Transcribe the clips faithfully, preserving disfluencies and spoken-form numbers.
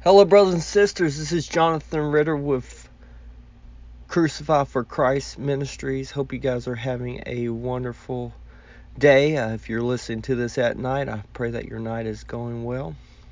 Hello, brothers and sisters. This is Jonathan Ritter with Crucify for Christ Ministries. Hope you guys are having a wonderful day. Uh, if you're listening to this at night, I pray that your night is going well.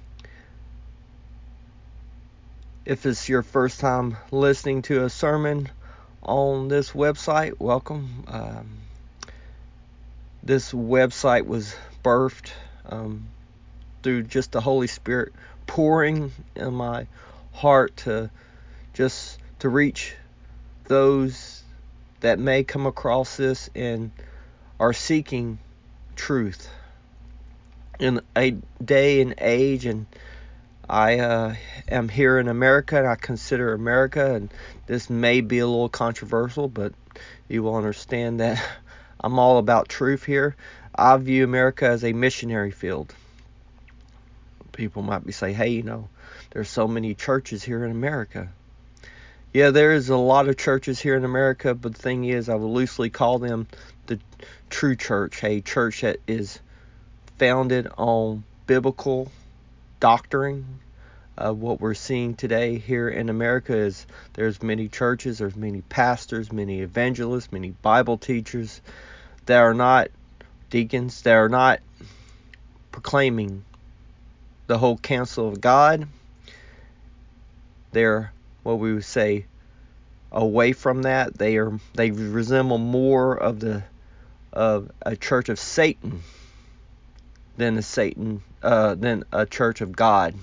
If it's your first time listening to a sermon on this website, welcome. Um, this website was birthed um, through just the Holy Spirit pouring in my heart to just to reach those that may come across this and are seeking truth in a day and age. And I uh, am here in America, and I consider America, and this may be a little controversial, but you will understand that I'm all about truth here. I view America as a missionary field. People might be saying, hey, you know, there's so many churches here in America. Yeah, there is a lot of churches here in America, but the thing is, I would loosely call them the true church, a church that is founded on biblical doctrine. Uh, what we're seeing today here in America is there's many churches, there's many pastors, many evangelists, many Bible teachers that are not deacons, that are not proclaiming the whole counsel of God. They're what we would say away from that. They are they resemble more of the of a church of Satan than a Satan uh, than a church of God.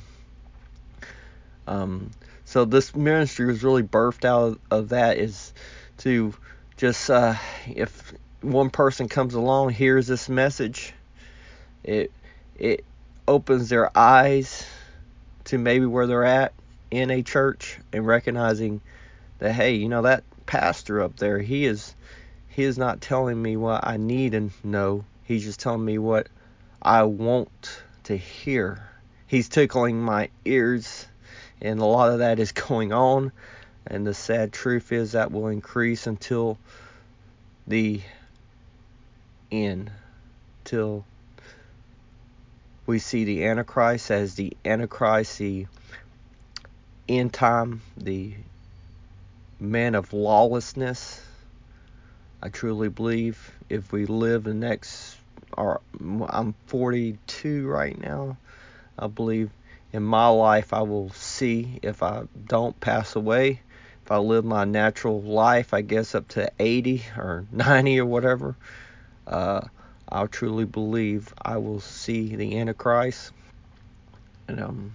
Um, so this ministry was really birthed out of, of that, is to just uh, if one person comes along, hears this message, it it opens their eyes to maybe where they're at in a church, and recognizing that, hey, you know, that pastor up there, he is he is not telling me what I need to know. He's just telling me what I want to hear. He's tickling my ears, and a lot of that is going on. And the sad truth is that will increase until the end, till we see the Antichrist as the Antichrist, the end time, the man of lawlessness. I truly believe if we live the next, or I'm forty-two right now, I believe in my life I will see, if I don't pass away, if I live my natural life, I guess up to eighty or ninety or whatever, uh, I truly believe I will see the Antichrist. And um,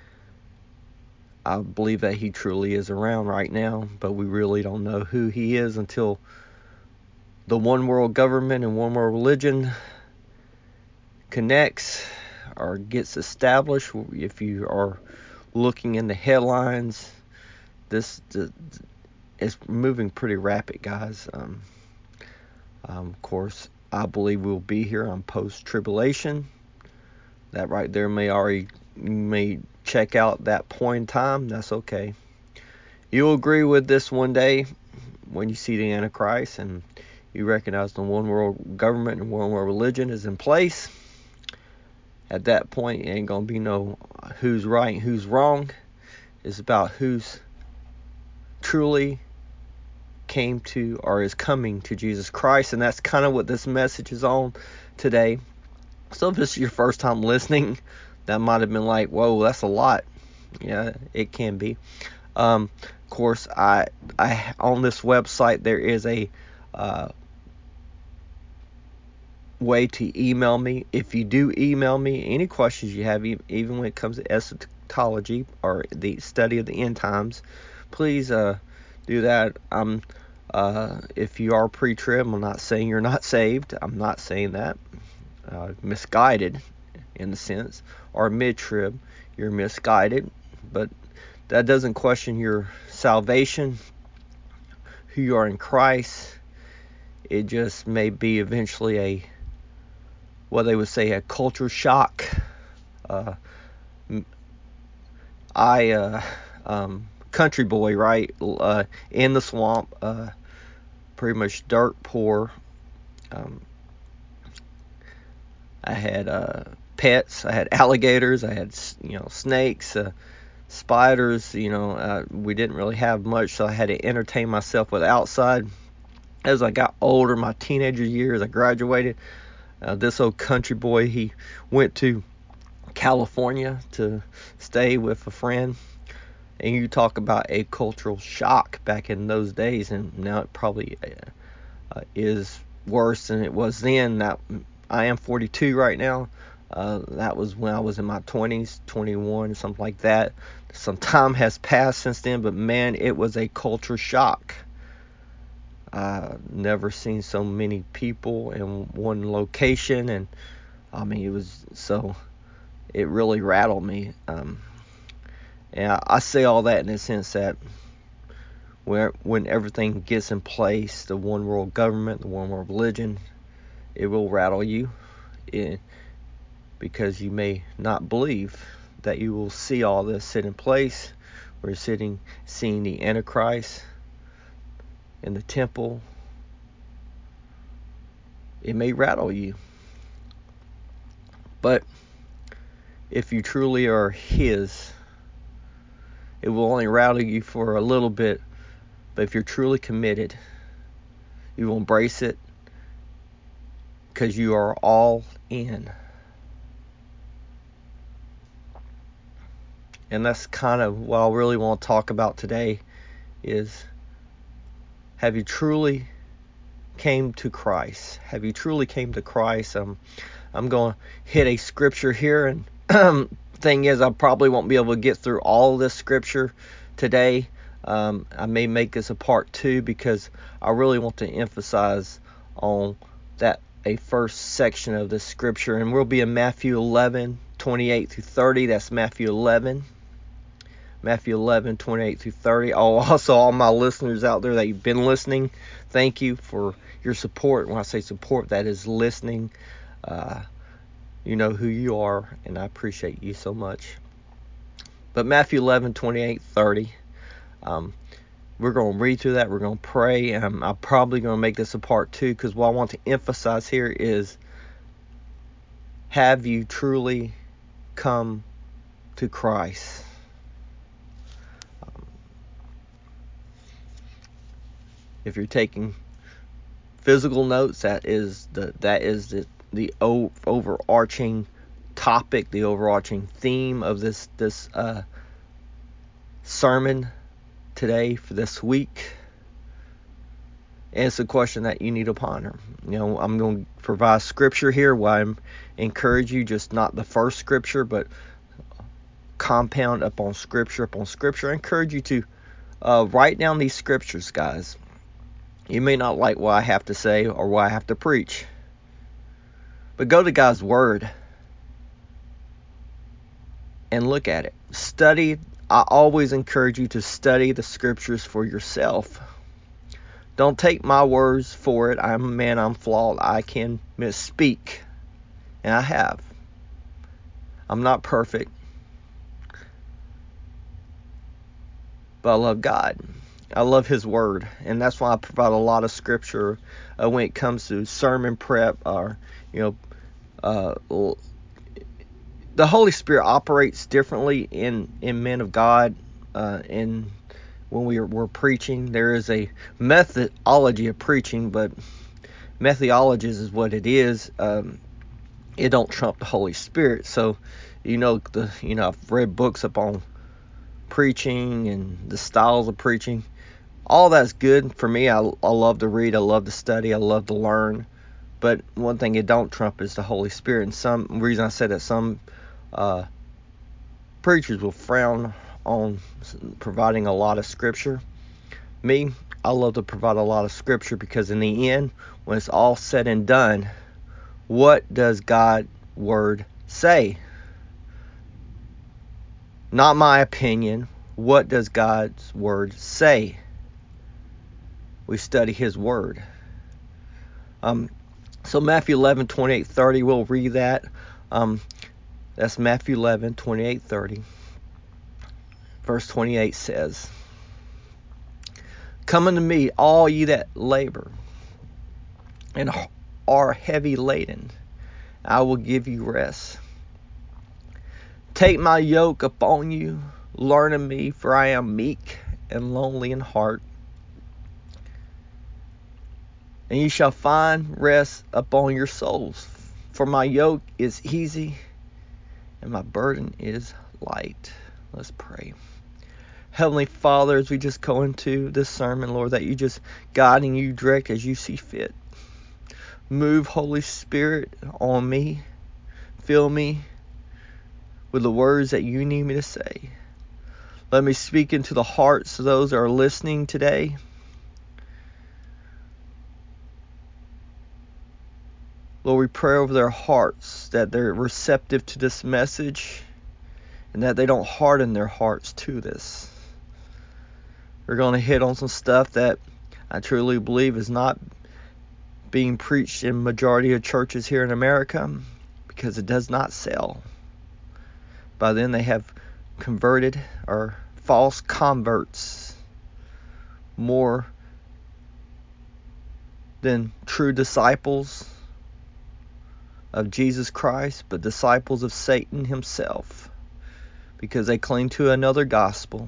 I believe that he truly is around right now, but we really don't know who he is until the one world government and one world religion connects or gets established. If you are looking in the headlines, this is moving pretty rapid, guys. Um, um, of course, I believe we'll be here on post-tribulation. That right there may already may check out that point in time. That's okay. You'll agree with this one day when you see the Antichrist and you recognize the one world government and one world religion is in place. At that point, it ain't gonna be no who's right and who's wrong. It's about who's truly came to or is coming to Jesus Christ, and that's kind of what this message is on today. So if this is your first time listening, that might have been like, whoa, that's a lot. Yeah, it can be. Um, of course, I, I on this website there is a uh, way to email me. If you do email me any questions you have, even when it comes to eschatology or the study of the end times, please uh, do that. Um, uh, if you are pre-trib, I'm not saying you're not saved. I'm not saying that. Uh, misguided in the sense, or mid-trib, you're misguided, but that doesn't question your salvation, who you are in Christ. It just may be eventually a, what they would say, a culture shock. Uh, I, uh, um, country boy, right, uh, in the swamp, uh, pretty much dirt poor. Um, I had uh, pets. I had alligators. I had, you know, snakes. Uh, spiders. You know, uh, we didn't really have much, so I had to entertain myself with outside. As I got older, my teenager years, I graduated. Uh, this old country boy, he went to California to stay with a friend. And you talk about a cultural shock back in those days, and now it probably uh, is worse than it was then. That I am forty-two right now. Uh, that was when I was in my twenties, twenty-one, something like that. Some time has passed since then, but man, it was a culture shock. Uh, never seen so many people in one location, and I mean, it was so, it really rattled me. Um, and I, I say all that in the sense that where when everything gets in place, the one world government, the one world religion, it will rattle you, it, because you may not believe that you will see all this sit in place. We're sitting, seeing the Antichrist in the temple. It may rattle you. But if you truly are His, it will only rattle you for a little bit. But if you're truly committed, you will embrace it because you are all in. And that's kind of what I really want to talk about today is, have you truly came to Christ? Have you truly came to Christ? Um, I'm going to hit a scripture here, and thing is, I probably won't be able to get through all of this scripture today. Um, I may make this a part two because I really want to emphasize on that a first section of this scripture, and we'll be in Matthew eleven, twenty-eight through thirty. That's Matthew eleven. Matthew eleven, twenty-eight through thirty. Oh, also, all my listeners out there that you've been listening, thank you for your support. When I say support, that is listening. Uh, you know who you are, and I appreciate you so much. But Matthew eleven, twenty-eight, thirty. Um, we're going to read through that. We're going to pray. Um, I'm probably going to make this a part two because what I want to emphasize here is, have you truly come to Christ? If you're taking physical notes, that is the that is the the o- overarching topic, the overarching theme of this this uh, sermon today for this week. And it's a question that you need to ponder. You know, I'm going to provide scripture here where I'm encourage you, just not the first scripture, but compound upon scripture upon scripture. I encourage you to uh, write down these scriptures, guys. You may not like what I have to say or what I have to preach, but go to God's Word and look at it. Study. I always encourage you to study the scriptures for yourself. Don't take my words for it. I'm a man, I'm flawed. I can misspeak, and I have. I'm not perfect, but I love God. I love His Word, and that's why I provide a lot of scripture uh, when it comes to sermon prep, or you know, uh, the Holy Spirit operates differently in in men of God. Uh, in when we are, we're preaching, there is a methodology of preaching, but methodology is what it is. Um, it don't trump the Holy Spirit. So, you know, the you know, I've read books upon preaching and the styles of preaching. All that's good for me. I, I love to read. I love to study. I love to learn. But one thing it don't trump is the Holy Spirit. And some reason I said that some uh, preachers will frown on providing a lot of scripture. Me, I love to provide a lot of scripture because in the end, when it's all said and done, what does God's Word say? Not my opinion. What does God's Word say? We study His Word. Um, so Matthew eleven, twenty-eight, thirty, we'll read that. Um, that's Matthew eleven, twenty-eight, thirty. Verse twenty-eight says, "Come unto me, all ye that labor and are heavy laden, I will give you rest. Take my yoke upon you Learn of me, for I am meek and lonely in heart. And you shall find rest upon your souls. For my yoke is easy and my burden is light. Let's pray. Heavenly Father, as we just go into this sermon, Lord, that you just guide and you direct as you see fit. Move, Holy Spirit, on me. Fill me with the words that you need me to say. Let me speak into the hearts of those that are listening today. Lord, we pray over their hearts that they're receptive to this message and that they don't harden their hearts to this. We're going to hit on some stuff that I truly believe is not being preached in majority of churches here in America because it does not sell. By then they have converted or false converts more than true disciples of Jesus Christ, but disciples of Satan himself, because they cling to another gospel.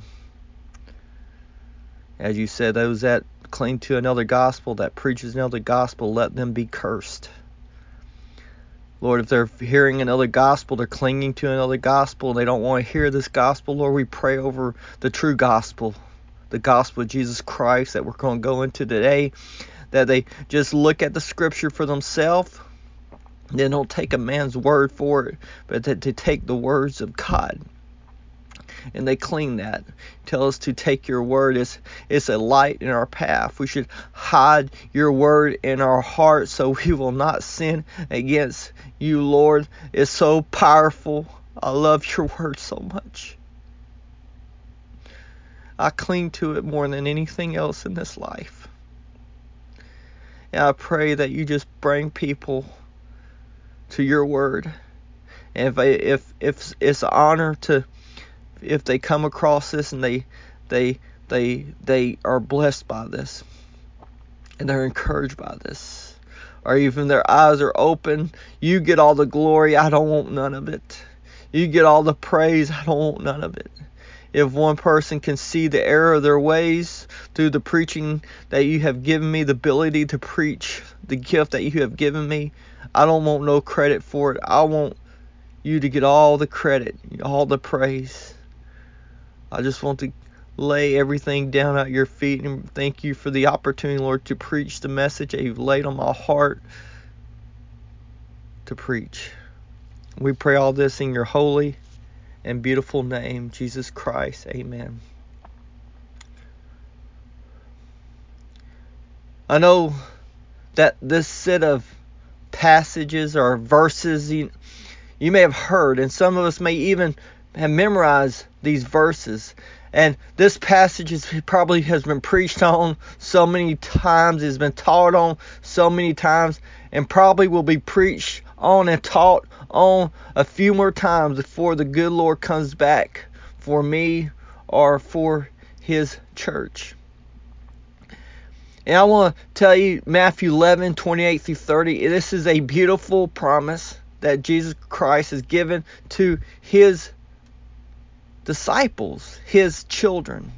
As you said, those that cling to another gospel, that preaches another gospel, let them be cursed. Lord, if they're hearing another gospel, they're clinging to another gospel, they don't want to hear this gospel, Lord, we pray over the true gospel, the gospel of Jesus Christ that we're going to go into today, that they just look at the scripture for themselves. They don't take a man's word for it, but that to take the words of God. And they cling that. Tell us to take your word. It's, it's a light in our path. We should hide your word in our heart so we will not sin against you, Lord. It's so powerful. I love your word so much. I cling to it more than anything else in this life. And I pray that you just bring people to your word. And if I, if if it's an honor to, if they come across this and they they they they are blessed by this and they're encouraged by this, or even their eyes are open, you get all the glory. I don't want none of it. You get all the praise. I don't want none of it. If one person can see the error of their ways through the preaching that you have given me, the ability to preach, the gift that you have given me, I don't want no credit for it. I want you to get all the credit, all the praise. I just want to lay everything down at your feet and thank you for the opportunity, Lord, to preach the message that you've laid on my heart to preach. We pray all this in your holy and beautiful name, Jesus Christ. Amen. I know that this set of passages or verses you, you may have heard, and some of us may even have memorized these verses. And this passage is, probably has been preached on so many times, has been taught on so many times, and probably will be preached on and taught on a few more times before the good Lord comes back for me or for his church. And I want to tell you, Matthew eleven, twenty-eight through thirty, this is a beautiful promise that Jesus Christ has given to his disciples, his children.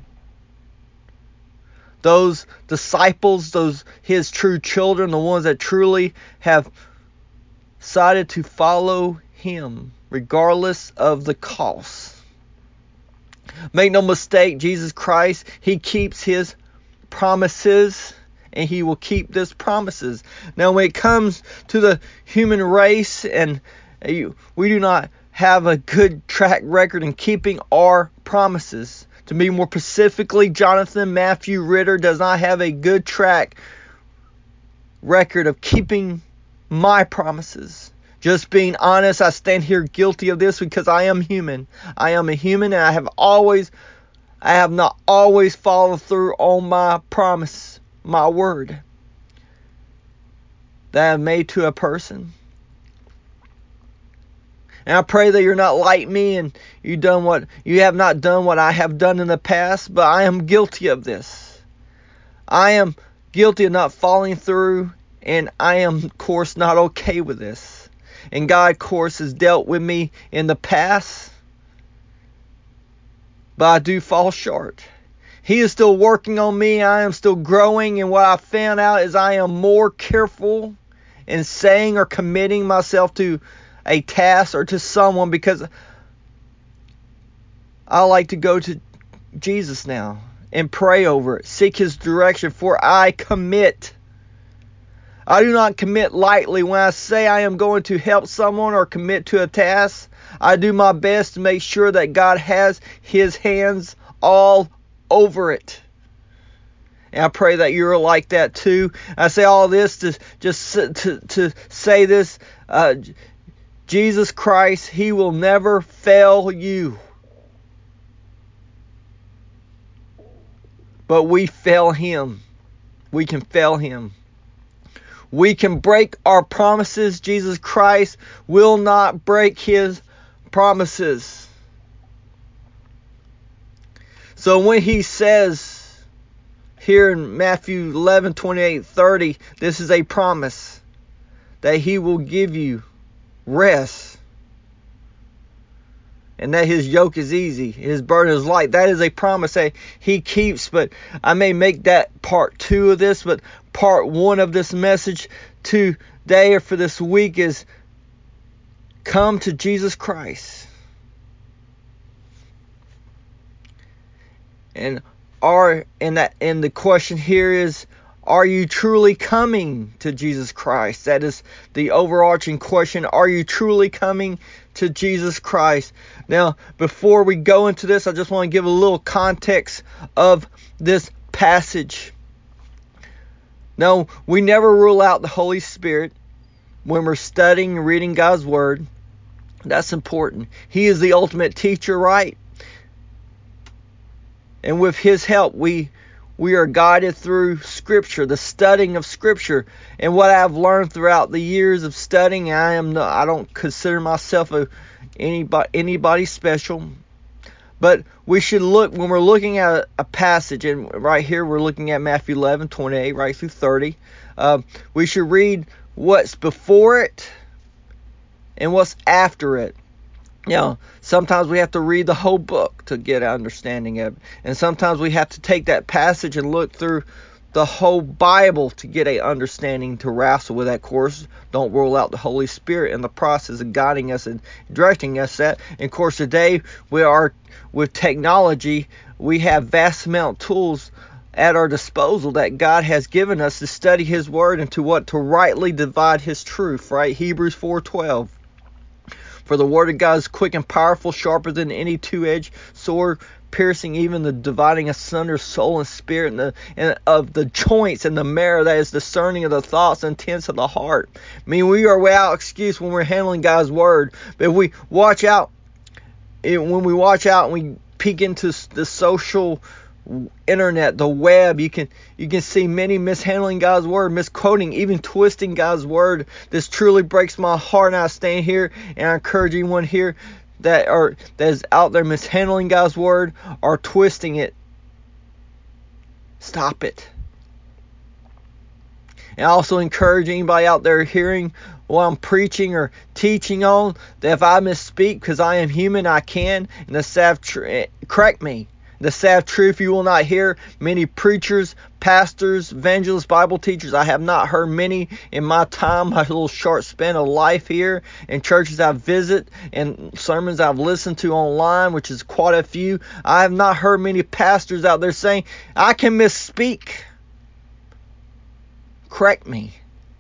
Those disciples, those his true children, the ones that truly have decided to follow him, regardless of the cost. Make no mistake, Jesus Christ, he keeps his promises, and he will keep these promises. Now, when it comes to the human race, and we do not have a good track record in keeping our promises. To be more specifically, Jonathan Matthew Ritter does not have a good track record of keeping my promises. Just being honest, I stand here guilty of this because I am human. I am a human, and I have always, I have not always followed through on my promise, my word that I have made to a person. And I pray that you're not like me and you done what you have not done what I have done in the past, but I am guilty of this. I am guilty of not following through, and I am, of course, not okay with this. And God, of course, has dealt with me in the past. but I do fall short. He is still working on me. I am still growing, and what I found out is I am more careful in saying or committing myself to a task or to someone, because I like to go to Jesus now and pray over it, seek His direction, for I commit. I do not commit lightly. When I say I am going to help someone or commit to a task, I do my best to make sure that God has His hands all over it. And I pray that you're like that too. I say all this to just to, to say this. Uh, Jesus Christ, He will never fail you. But we fail Him. We can fail Him. We can break our promises. Jesus Christ will not break His promises. So when He says here in Matthew eleven, twenty-eight, thirty, this is a promise that He will give you rest, and that His yoke is easy, His burden is light. That is a promise that He keeps. But I may make that part two of this, but part one of this message today or for this week is come to Jesus Christ. And are and that and the question here is, are you truly coming to Jesus Christ? That is the overarching question. Are you truly coming to Jesus Christ? Now, before we go into this, I just want to give a little context of this passage. No, we never rule out the Holy Spirit when we're studying and reading God's Word. That's important. He is the ultimate teacher, right? And with His help, we we are guided through Scripture, the studying of Scripture. And what I've learned throughout the years of studying, I am no, I don't consider myself a anybody anybody special. But we should look, when we're looking at a, a passage, and right here we're looking at Matthew eleven, twenty-eight, right through thirty. Uh, we should read what's before it and what's after it. You know, sometimes we have to read the whole book to get an understanding of it. And sometimes we have to take that passage and look through the whole Bible to get an understanding, to wrestle with that course. Don't rule out the Holy Spirit in the process of guiding us and directing us. That, and of course, today we are with technology, we have vast amount of tools at our disposal that God has given us to study His Word and to what? To rightly divide His truth, right? Hebrews four twelve. For the Word of God is quick and powerful, sharper than any two-edged sword, piercing even the dividing asunder soul and spirit, and, the, and of the joints and the marrow, that is discerning of the thoughts and intents of the heart. I mean, we are without excuse when we're handling God's Word. But if we watch out, when we watch out and we peek into the social internet, the web, you can you can see many mishandling God's Word, misquoting, even twisting God's Word. This truly breaks my heart, and I stand here and I encourage anyone here that are that is out there mishandling God's Word or twisting it. Stop it. And I also encourage anybody out there hearing what I'm preaching or teaching on, that if I misspeak, because I am human, I can, and the sad tr- correct me. The sad truth, you will not hear many preachers, pastors, evangelists, Bible teachers. I have not heard many in my time, my little short span of life here, in churches I visit and sermons I've listened to online, which is quite a few. I have not heard many pastors out there saying, I can misspeak. Correct me.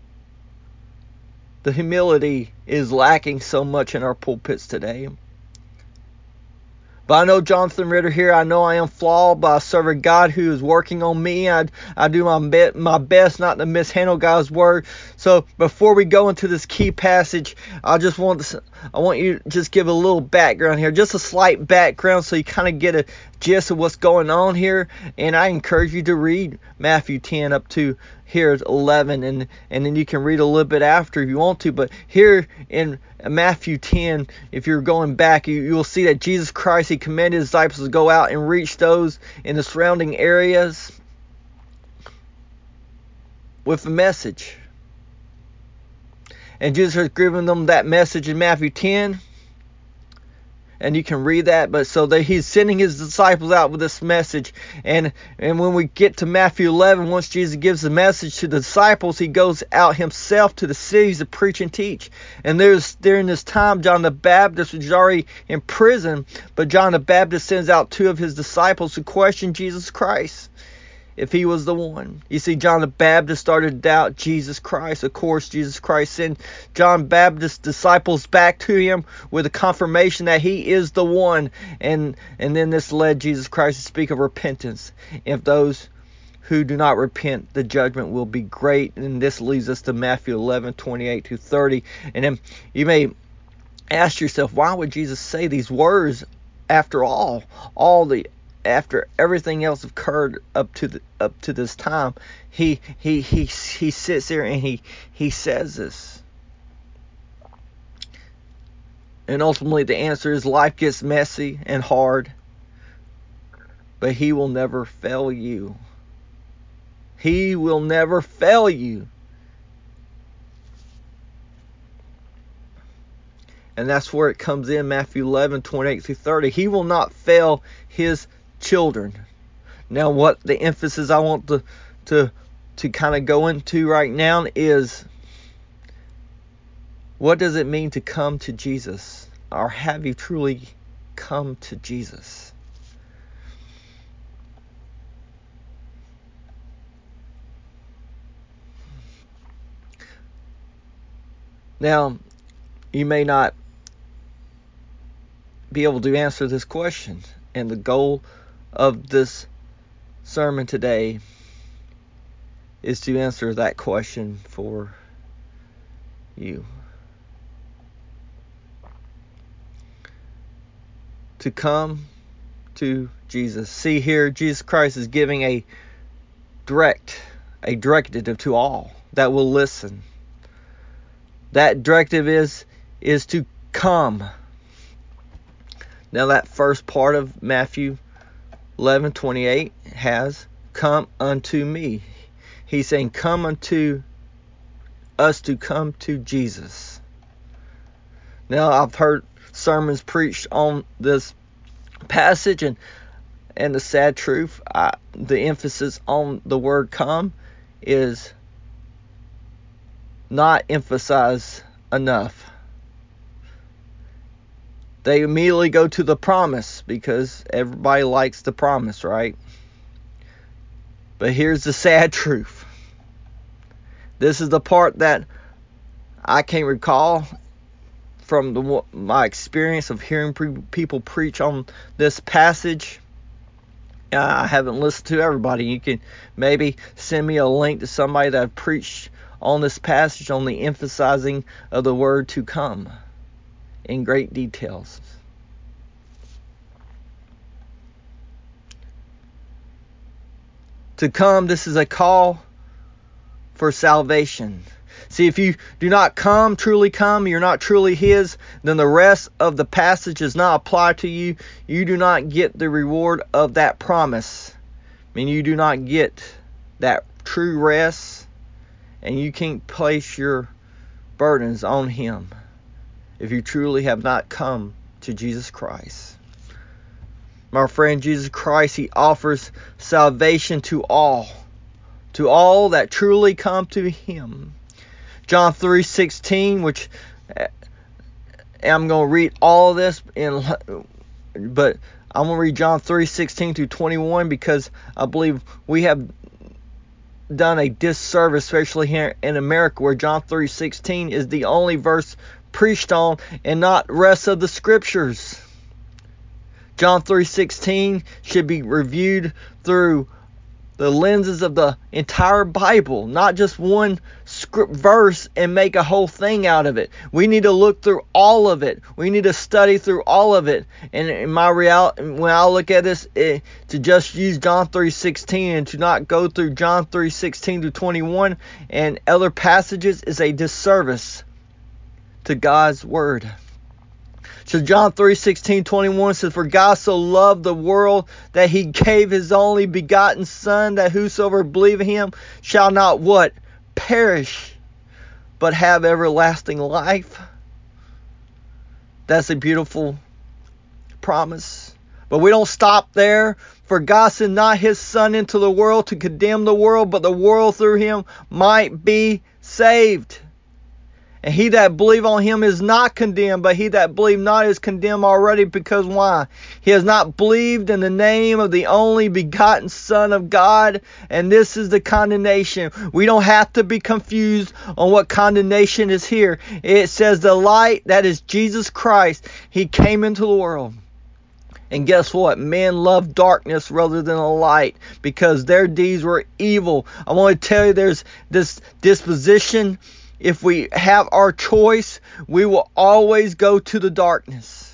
The humility is lacking so much in our pulpits today. But I know Jonathan Ritter here. I know I am flawed, but I serve a God who is working on me. I, I do my, be, my best not to mishandle God's Word. So before we go into this key passage, I just want to, I want you to just give a little background here, just a slight background, so you kind of get a gist of what's going on here. And I encourage you to read Matthew ten up to here is eleven, and and then you can read a little bit after if you want to. But here in Matthew ten, if you're going back, you, you'll see that Jesus Christ, He commanded His disciples to go out and reach those in the surrounding areas with a message. And Jesus has given them that message in Matthew ten. And you can read that, but so that he's sending his disciples out with this message. And and when we get to Matthew eleven, once Jesus gives the message to the disciples, he goes out himself to the cities to preach and teach. And there's during this time, John the Baptist was already in prison, but John the Baptist sends out two of his disciples to question Jesus Christ, if he was the one. You see, John the Baptist started to doubt Jesus Christ. Of course, Jesus Christ sent John Baptist's disciples back to him with a confirmation that he is the one. And, and then this led Jesus Christ to speak of repentance. If those who do not repent, the judgment will be great. And this leads us to Matthew eleven, twenty-eight to thirty. And then you may ask yourself, why would Jesus say these words after all? All the After everything else occurred up to the, up to this time, he he he he sits there and he he says this. And ultimately, the answer is life gets messy and hard, but he will never fail you. He will never fail you. And that's where it comes in, Matthew eleven, twenty-eight through thirty. He will not fail his children. Now, what the emphasis I want to to to kind of go into right now is, what does it mean to come to Jesus? Or have you truly come to Jesus? Now, you may not be able to answer this question, and the goal of this sermon today is to answer that question for you. To come to Jesus. See here, Jesus Christ is giving a direct, a directive to all that will listen. That directive is, is to come. Now that first part of Matthew eleven twenty-eight has come unto me. He's saying come unto us, to come to Jesus. Now I've heard sermons preached on this passage, and and the sad truth, I, the emphasis on the word come is not emphasized enough. They immediately go to the promise because everybody likes the promise, right? But here's the sad truth. This is the part that I can't recall from the, my experience of hearing pre- people preach on this passage. I haven't listened to everybody. You can maybe send me a link to somebody that preached on this passage, on the emphasizing of the word to come in great details. To come, this is a call for salvation. See, if you do not come, truly come, you're not truly His, then the rest of the passage does not apply to you. You do not get the reward of that promise. I mean, you do not get that true rest, and you can't place your burdens on Him if you truly have not come to Jesus Christ. My friend, Jesus Christ, He offers salvation to all, to all that truly come to Him. John three sixteen, which I'm going to read all of this, in, but I'm going to read John three sixteen through twenty-one because I believe we have done a disservice, especially here in America, where John three sixteen is the only verse preached on and not rest of the scriptures. John three sixteen should be reviewed through the lenses of the entire Bible, not just one script verse and make a whole thing out of it. We need to look through all of it. We need to study through all of it. And in my reality, when I look at this, it, to just use John three sixteen and to not go through John three sixteen to twenty-one and other passages is a disservice to God's word. So John three sixteen twenty-one says, "For God so loved the world that He gave His only begotten Son, that whosoever believe in Him shall not" what? Perish, but have everlasting life. That's a beautiful promise. But we don't stop there. For God sent not his Son into the world to condemn the world, but the world through him might be saved. And he that believe on him is not condemned, but he that believe not is condemned already, because why? He has not believed in the name of the only begotten Son of God, and this is the condemnation. We don't have to be confused on what condemnation is here. It says the light, that is Jesus Christ, he came into the world. And guess what? Men love darkness rather than a light because their deeds were evil. I want to tell you, there's this disposition. If we have our choice, we will always go to the darkness.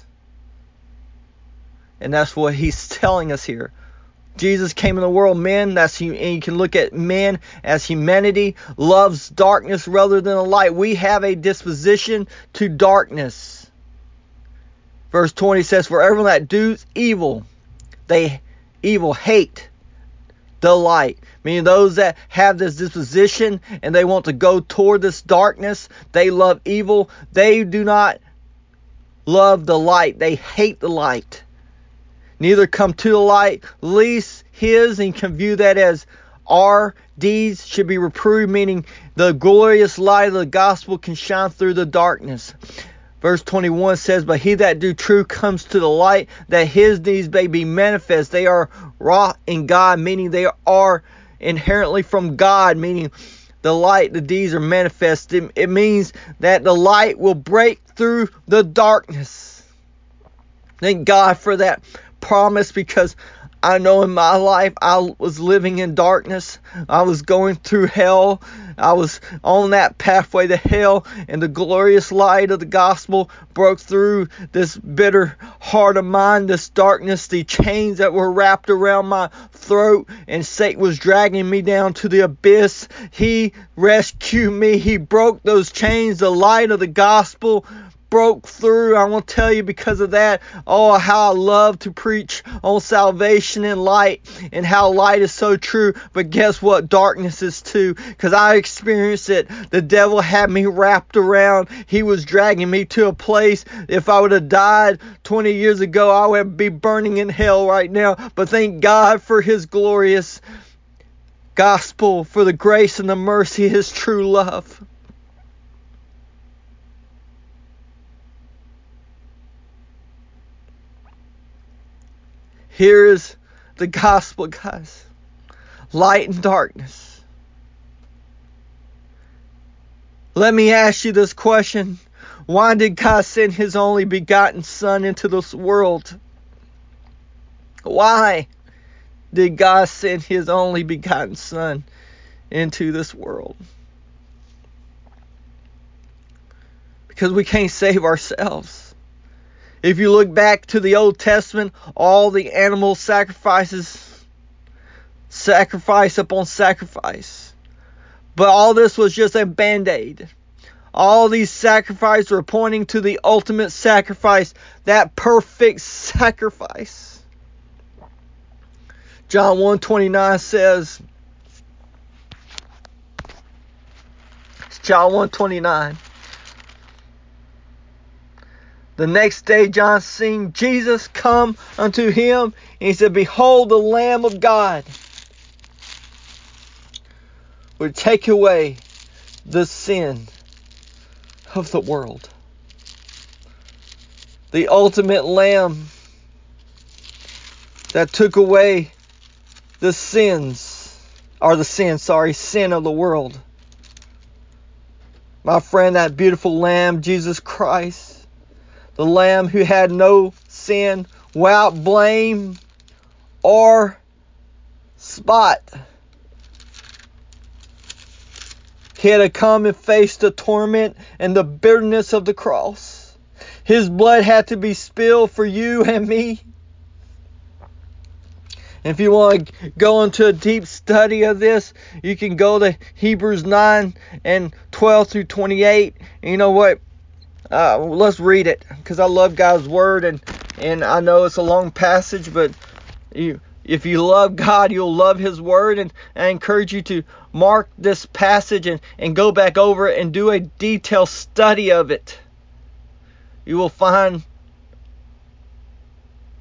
And that's what he's telling us here. Jesus came in the world, men, that's, and you can look at men as humanity, loves darkness rather than a light. We have a disposition to darkness. Verse twenty says, for everyone that does evil, they evil hate the light. Meaning those that have this disposition and they want to go toward this darkness, they love evil. They do not love the light. They hate the light. Neither come to the light, lest his, and can view that as our deeds should be reproved, meaning the glorious light of the gospel can shine through the darkness. Verse twenty-one says, but he that do true comes to the light, that his deeds may be manifest. They are wrought in God, meaning they are inherently from God, meaning the light, the deeds are manifest. It, it means that the light will break through the darkness. Thank God for that promise, because I know in my life I was living in darkness. I was going through hell. I was on that pathway to hell, and the glorious light of the gospel broke through this bitter heart of mine, this darkness, the chains that were wrapped around my throat, and Satan was dragging me down to the abyss. He rescued me. He broke those chains. The light of the gospel broke through. I want to tell you, because of that, oh, how I love to preach on salvation and light, and how light is so true. But guess what? Darkness is too, because I experienced it. The devil had me wrapped around. He was dragging me to a place. If I would have died twenty years ago, I would be burning in hell right now. But thank God for his glorious gospel, for the grace and the mercy, his true love. Here is the gospel, guys. Light and darkness. Let me ask you this question. Why did God send his only begotten Son into this world? Why did God send his only begotten Son into this world? Because we can't save ourselves. If you look back to the Old Testament, all the animal sacrifices, sacrifice upon sacrifice. But all this was just a band-aid. All these sacrifices were pointing to the ultimate sacrifice, that perfect sacrifice. John one twenty-nine says, John one twenty-nine. The next day John seen Jesus come unto him, and he said, behold the Lamb of God, would take away the sin of the world. The ultimate Lamb that took away the sins, or the sin, sorry, sin of the world. My friend, that beautiful Lamb, Jesus Christ, the Lamb who had no sin, without blame or spot. He had to come and face the torment and the bitterness of the cross. His blood had to be spilled for you and me. And if you want to go into a deep study of this, you can go to Hebrews nine and twelve through twenty-eight. And you know what? Uh, let's read it, because I love God's word, and, and I know it's a long passage, but you, if you love God, you'll love his word, and I encourage you to mark this passage and, and go back over it and do a detailed study of it. You will find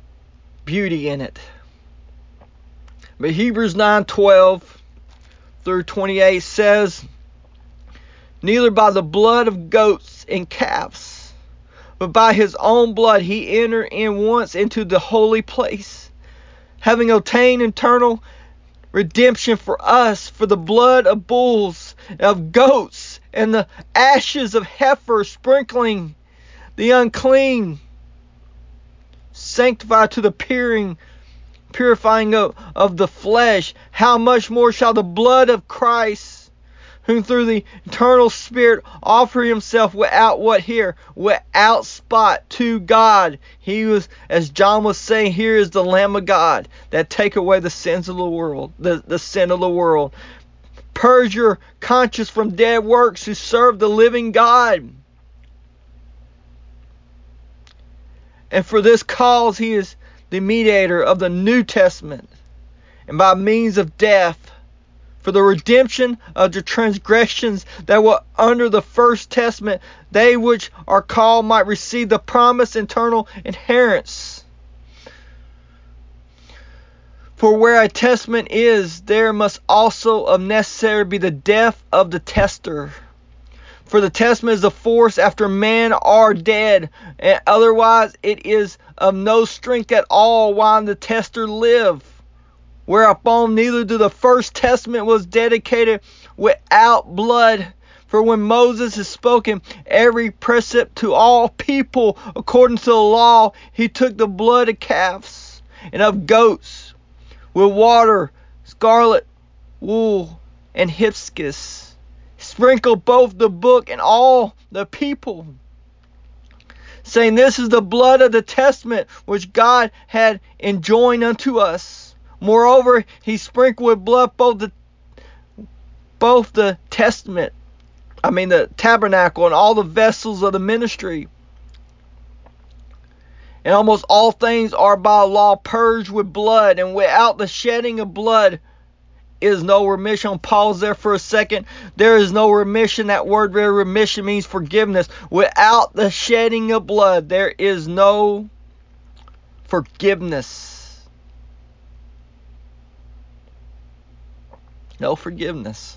beauty in it. But Hebrews nine twelve through twenty-eight says, neither by the blood of goats and calves, but by his own blood he entered in once into the holy place, having obtained eternal redemption for us. For the blood of bulls and of goats and the ashes of heifers sprinkling the unclean sanctify to the purifying purifying of, of the flesh, how much more shall the blood of Christ, whom through the eternal Spirit offer himself without what here? Without spot to God. He was, as John was saying, here is the Lamb of God that take away the sins of the world, the, the sin of the world. Purge your conscience from dead works who serve the living God. And for this cause he is the mediator of the New Testament, and by means of death, for the redemption of the transgressions that were under the first testament, they which are called might receive the promised eternal inheritance. For where a testament is, there must also of necessity be the death of the tester. For the testament is the force after men are dead, and otherwise it is of no strength at all while the tester live. Whereupon neither do the first testament was dedicated without blood. For when Moses has spoken every precept to all people according to the law, he took the blood of calves and of goats with water, scarlet wool, and hyssop, sprinkled both the book and all the people, saying, this is the blood of the testament which God had enjoined unto us. Moreover, he sprinkled with blood both the both the testament, I mean the tabernacle, and all the vessels of the ministry. And almost all things are by law purged with blood, and without the shedding of blood is no remission. I'll pause there for a second. There is no remission. That word there, remission, means forgiveness. Without the shedding of blood, there is no forgiveness. No forgiveness.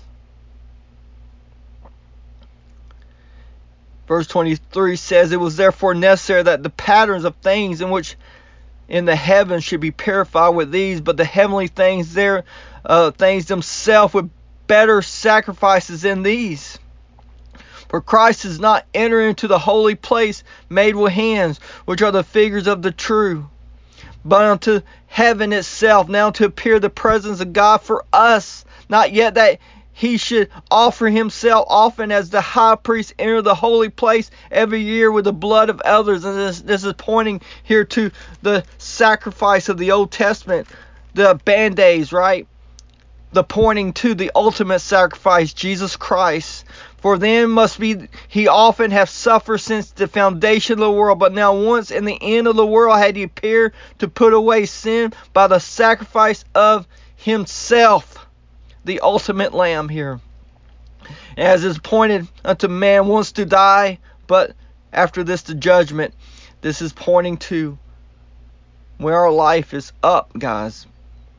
Verse twenty-three says, it was therefore necessary that the patterns of things in which in the heavens should be purified with these, but the heavenly things there, uh, things themselves with better sacrifices than these. For Christ is not entered into the holy place made with hands, which are the figures of the true, but unto heaven itself, now to appear the presence of God for us, not yet that he should offer himself often as the high priest enter the holy place every year with the blood of others. And this, this is pointing here to the sacrifice of the Old Testament, the band-aids, right? The pointing to the ultimate sacrifice, Jesus Christ. For then must be he often have suffered since the foundation of the world, but now once in the end of the world had he appeared to put away sin by the sacrifice of himself. The ultimate lamb here. As is pointed unto man once to die, but after this the judgment. This is pointing to where our life is up, guys.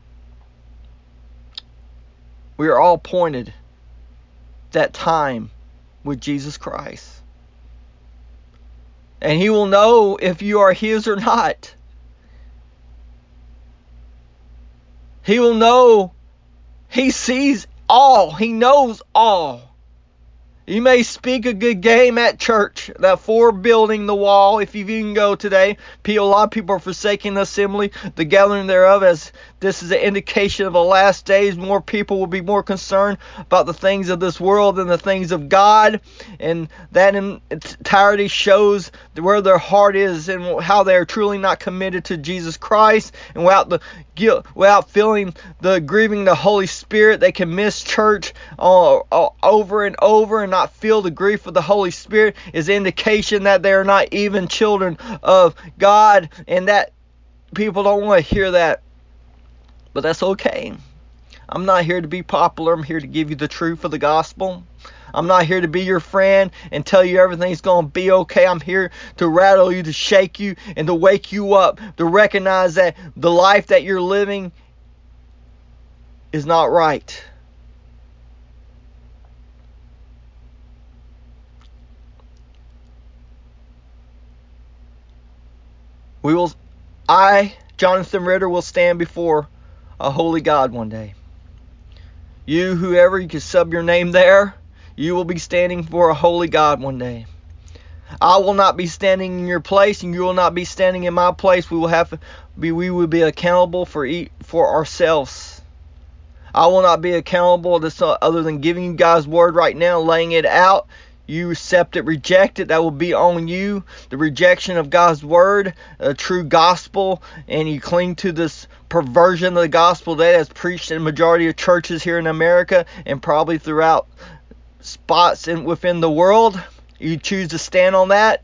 We are all pointed that time with Jesus Christ. And he will know if you are his or not. He will know. He sees all. He knows all. You may speak a good game at church, that for building the wall, if you even go today. A lot of people are forsaking the assembly, the gathering thereof, as this is an indication of the last days. More people will be more concerned about the things of this world than the things of God. And that in entirety shows where their heart is and how they are truly not committed to Jesus Christ. And without the guilt, without feeling the grieving the Holy Spirit, they can miss church uh, uh, over and over and not feel the grief of the Holy Spirit is indication that they are not even children of God, and that people don't want to hear that. But that's okay. I'm not here to be popular. I'm here to give you the truth of the gospel. I'm not here to be your friend and tell you everything's going to be okay. I'm here to rattle you, to shake you, and to wake you up, to recognize that the life that you're living is not right. We will, I, Jonathan Ritter, will stand before a holy God one day. You, whoever, you can sub your name there. You will be standing for a holy God one day. I will not be standing in your place, and you will not be standing in my place. We will have to be, we will be accountable for eat, for ourselves. I will not be accountable to some, other than giving you God's word right now, laying it out. You accept it, reject it, that will be on you. The rejection of God's word, a true gospel, and you cling to this perversion of the gospel that is preached in the majority of churches here in America and probably throughout spots in, within the world. You choose to stand on that,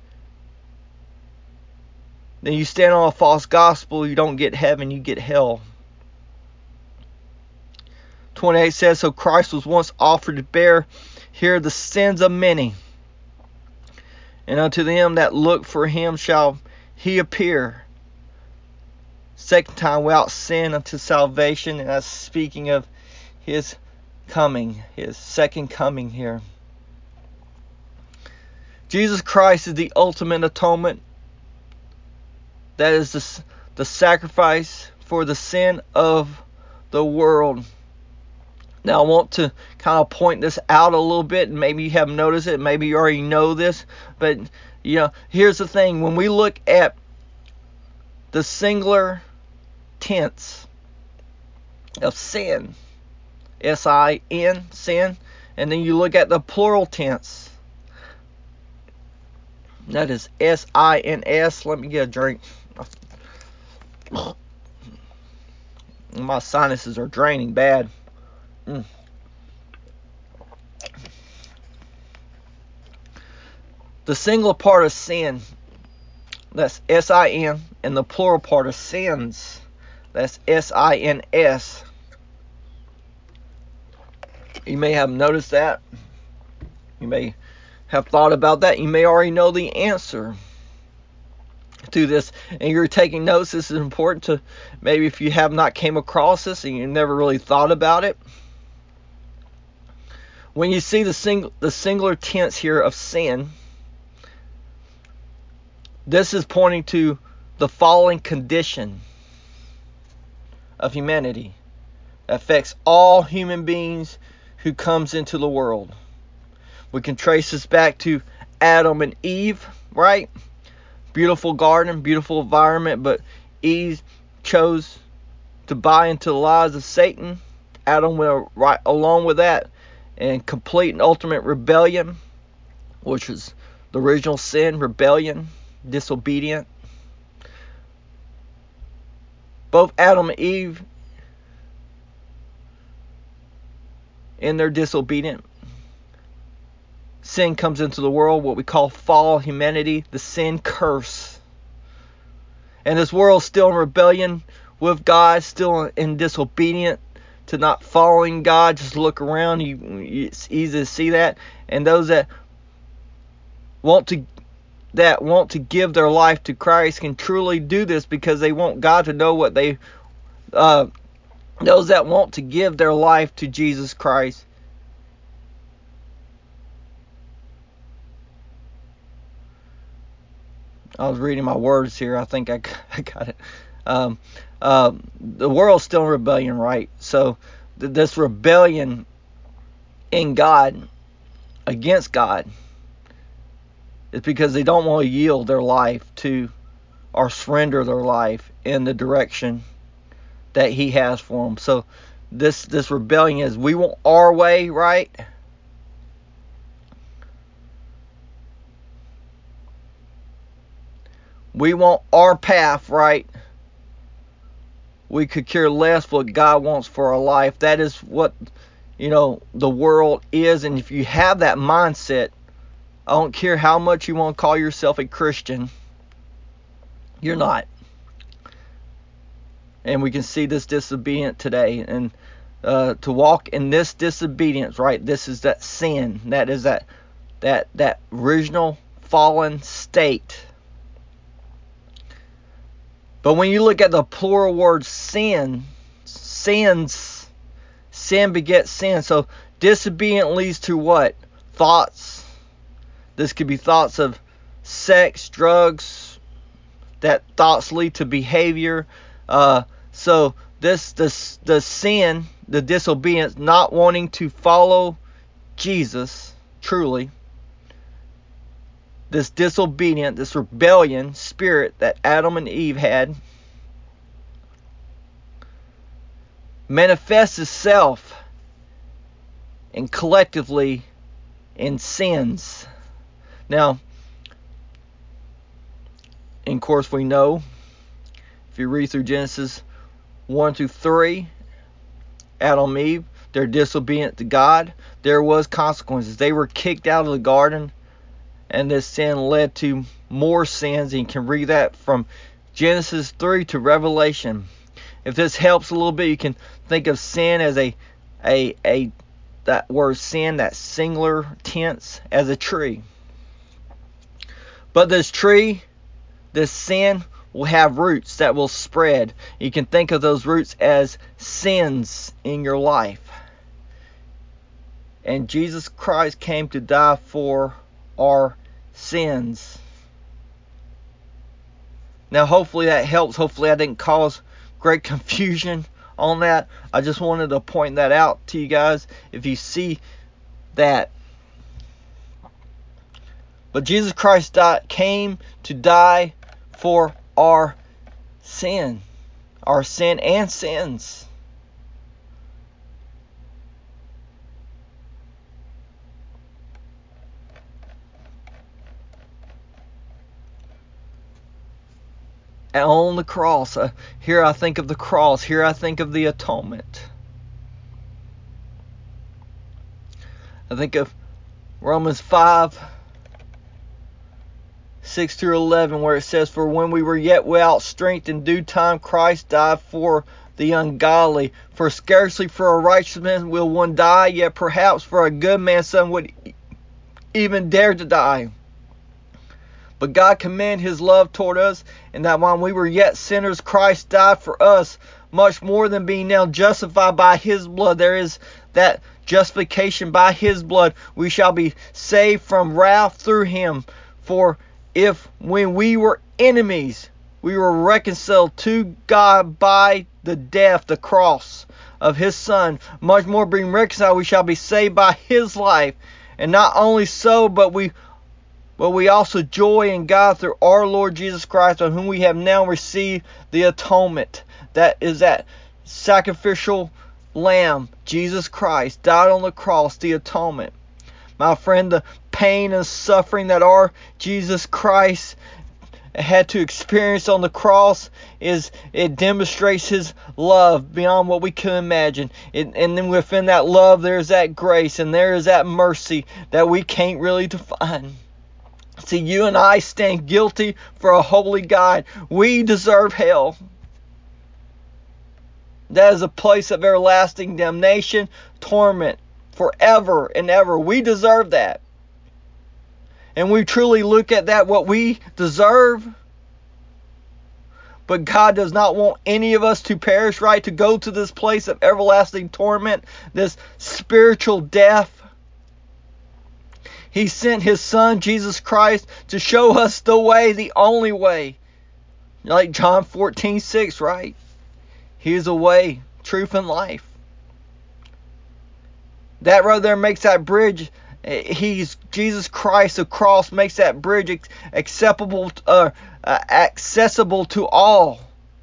then you stand on a false gospel. You don't get heaven, you get hell. twenty-eight says, so Christ was once offered to bear here the sins of many, and unto them that look for him shall he appear second time without sin unto salvation. And that's speaking of his coming, his second coming here. Jesus Christ is the ultimate atonement. That is the, the sacrifice for the sin of the world. Now I want to kind of point this out a little bit, and maybe you haven't noticed it, maybe you already know this, but you know, here's the thing. When we look at the singular tense of sin, S I N, sin, and then you look at the plural tense, that is S I N S. Let me get a drink. My sinuses are draining bad. Mm. The singular part of sin, that's S I N, and the plural part of sins, that's S I N S. You may have noticed that. You may have thought about that. You may already know the answer to this, and you're taking notes. This is important to maybe if you have not came across this and you never really thought about it. When you see the sing, the singular tense here of sin, this is pointing to the fallen condition of humanity that affects all human beings who comes into the world. We can trace this back to Adam and Eve, right? Beautiful garden, beautiful environment, but Eve chose to buy into the lies of Satan. Adam went right along with that, and complete and ultimate rebellion, which was the original sin, rebellion, disobedient. Both Adam and Eve, in their disobedient, sin comes into the world, what we call fall, humanity, the sin curse. And this world still in rebellion with God, still in disobedient to not following God. Just look around, you, it's easy to see that. And those that want to that want to give their life to Christ can truly do this because they want God to know what they uh, those that want to give their life to Jesus Christ. I was reading my words here. I think I, I got it. Um, uh, the world's still in rebellion, right? So th- this rebellion in God, against God, is because they don't want to yield their life to or surrender their life in the direction that He has for them. So this this rebellion is, we want our way, right? We want our path, right? We could care less what God wants for our life. That is what, you know, the world is. And if you have that mindset, I don't care how much you want to call yourself a Christian, you're not. And we can see this disobedient today. And uh, to walk in this disobedience, right? This is that sin. That is that that that original fallen state. But when you look at the plural word sin, sins, sin begets sin. So disobedience leads to what? Thoughts. This could be thoughts of sex, drugs. That thoughts lead to behavior. Uh, so this, this, the sin, the disobedience, not wanting to follow Jesus truly. This disobedient, this rebellion spirit that Adam and Eve had manifests itself and collectively in sins. Now, and of course we know, if you read through Genesis one through three, Adam and Eve, they're disobedient to God. There was consequences. They were kicked out of the garden. And this sin led to more sins. And you can read that from Genesis three to Revelation. If this helps a little bit, you can think of sin as a, a, a that word sin, that singular tense, as a tree. But this tree, this sin, will have roots that will spread. You can think of those roots as sins in your life. And Jesus Christ came to die for our sins. Now hopefully that helps. Hopefully I didn't cause great confusion on that. I just wanted to point that out to you guys if you see that. But Jesus Christ died, came to die for our sin. Our sin and sins. On the cross. Uh, here I think of the cross. Here I think of the atonement. I think of Romans five, six through eleven, where it says, "For when we were yet without strength, in due time Christ died for the ungodly. For scarcely for a righteous man will one die, yet perhaps for a good man some would even dare to die. But God commended his love toward us, in that while we were yet sinners, Christ died for us. Much more than being now justified by his blood." There is that justification by his blood. We shall be saved from wrath through him. For if when we were enemies, we were reconciled to God by the death, the cross of his Son, much more being reconciled, we shall be saved by his life. And not only so, but we But we also joy in God through our Lord Jesus Christ, on whom we have now received the atonement. That is that sacrificial lamb, Jesus Christ, died on the cross, the atonement. My friend, the pain and suffering that our Jesus Christ had to experience on the cross, is it demonstrates his love beyond what we can imagine. It, and then within that love, there's that grace and there is that mercy that we can't really define. See, you and I stand guilty for a holy God. We deserve hell. That is a place of everlasting damnation, torment, forever and ever. We deserve that. And we truly look at that, what we deserve. But God does not want any of us to perish, right? To go to this place of everlasting torment, this spiritual death. He sent his Son, Jesus Christ, to show us the way, the only way. Like John fourteen six, right? He is the way, truth, and life. That right there makes that bridge. He's Jesus Christ, the cross makes that bridge acceptable, uh, uh, accessible to all.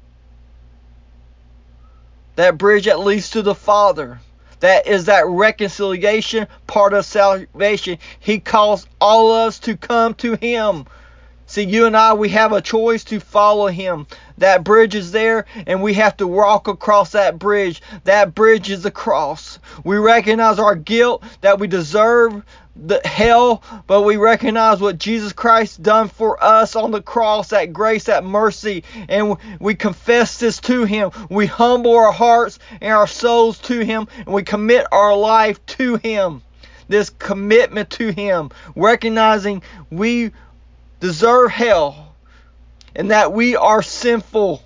That bridge that leads to the Father. That is that reconciliation part of salvation. He calls all of us to come to him. See, you and I, we have a choice to follow him. That bridge is there, and we have to walk across that bridge. That bridge is the cross. We recognize our guilt, that we deserve the hell, but we recognize what Jesus Christ done for us on the cross, that grace, that mercy, and we confess this to Him. We humble our hearts and our souls to Him, and we commit our life to Him. This commitment to Him, recognizing we deserve hell and that we are sinful.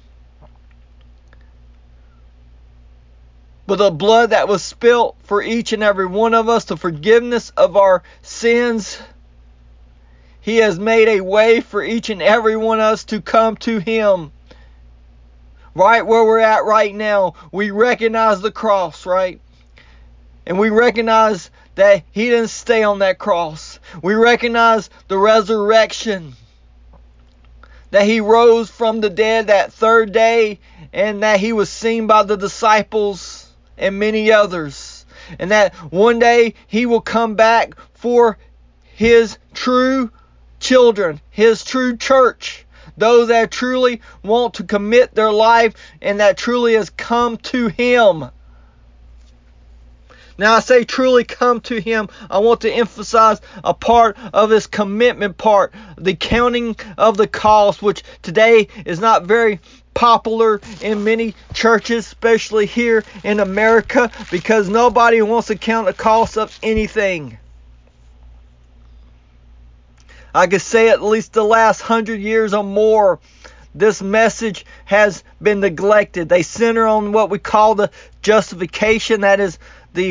But the blood that was spilt for each and every one of us, the forgiveness of our sins, He has made a way for each and every one of us to come to Him. Right where we're at right now, we recognize the cross, right? And we recognize that He didn't stay on that cross. We recognize the resurrection, that He rose from the dead that third day, and that He was seen by the disciples and many others, and that one day He will come back for His true children, His true church, those that truly want to commit their life and that truly has come to Him. Now I say truly come to Him. I want to emphasize a part of this commitment part, the counting of the cost, which today is not very popular in many churches, especially here in America, because nobody wants to count the cost of anything. I could say at least the last hundred years or more, this message has been neglected. They center on what we call the justification, that is the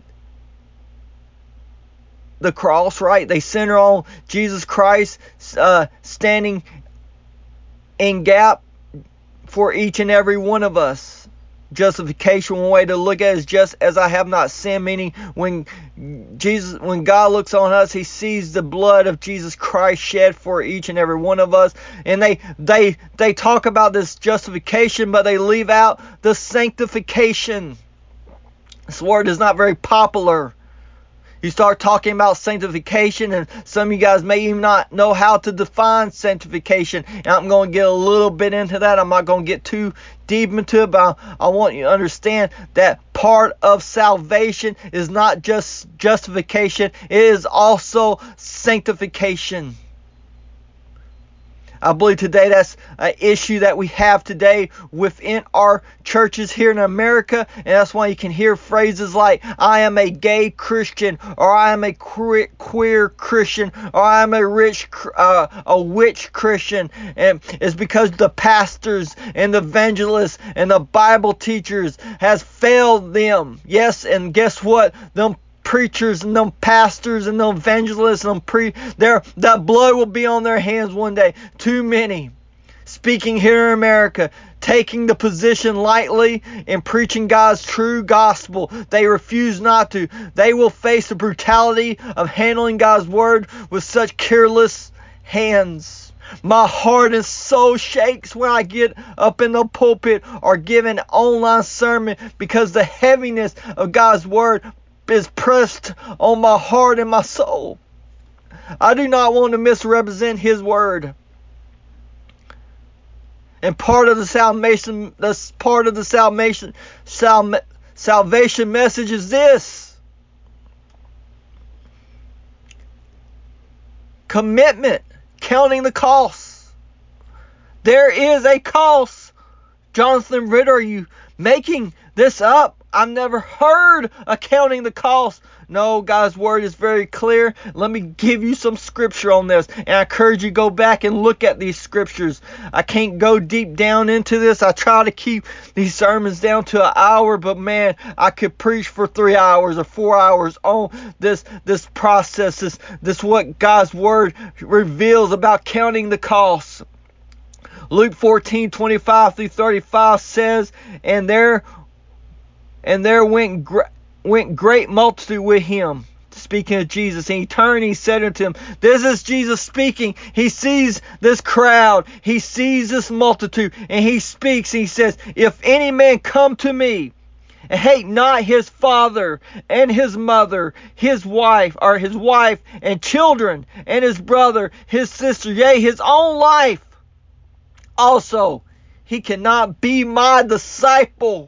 the cross, right? They center on Jesus Christ uh, standing in gap for each and every one of us. Justification, one way to look at it, is just as I have not sinned, meaning when Jesus, when God looks on us, He sees the blood of Jesus Christ shed for each and every one of us. And they they they talk about this justification, but they leave out the sanctification. This word is not very popular. You start talking about sanctification, and some of you guys may even not know how to define sanctification. And I'm going to get a little bit into that. I'm not going to get too deep into it, but I want you to understand that part of salvation is not just justification. It is also sanctification. I believe today that's an issue that we have today within our churches here in America, and that's why you can hear phrases like, I am a gay Christian, or I am a queer, queer Christian, or I am a rich, uh, a witch Christian. And it's because the pastors and the evangelists and the Bible teachers has failed them. Yes, and guess what? Them preachers and them pastors and them evangelists and them pre their that blood will be on their hands one day. Too many speaking here in America, taking the position lightly and preaching God's true gospel. They refuse not to. They will face the brutality of handling God's word with such careless hands. My heart and soul shakes when I get up in the pulpit or give an online sermon, because the heaviness of God's word is pressed on my heart and my soul. I do not want to misrepresent His word. And part of the salvation, this part of the salvation, sal, salvation message is this: commitment, counting the costs. There is a cost. Jonathan Ritter, are you making this up? I've never heard of counting the cost. No, God's word is very clear. Let me give you some scripture on this. And I encourage you to go back and look at these scriptures. I can't go deep down into this. I try to keep these sermons down to an hour, but man, I could preach for three hours or four hours on this this process, this, this what God's word reveals about counting the costs. Luke fourteen, twenty-five through thirty-five says, and there And there went gr- went great multitude with Him, speaking of Jesus. And He turned and He said unto him, this is Jesus speaking. He sees this crowd. He sees this multitude. And He speaks. And He says, if any man come to me and hate not his father and his mother, his wife, or his wife and children, and his brother, his sister, yea, his own life also, he cannot be my disciple.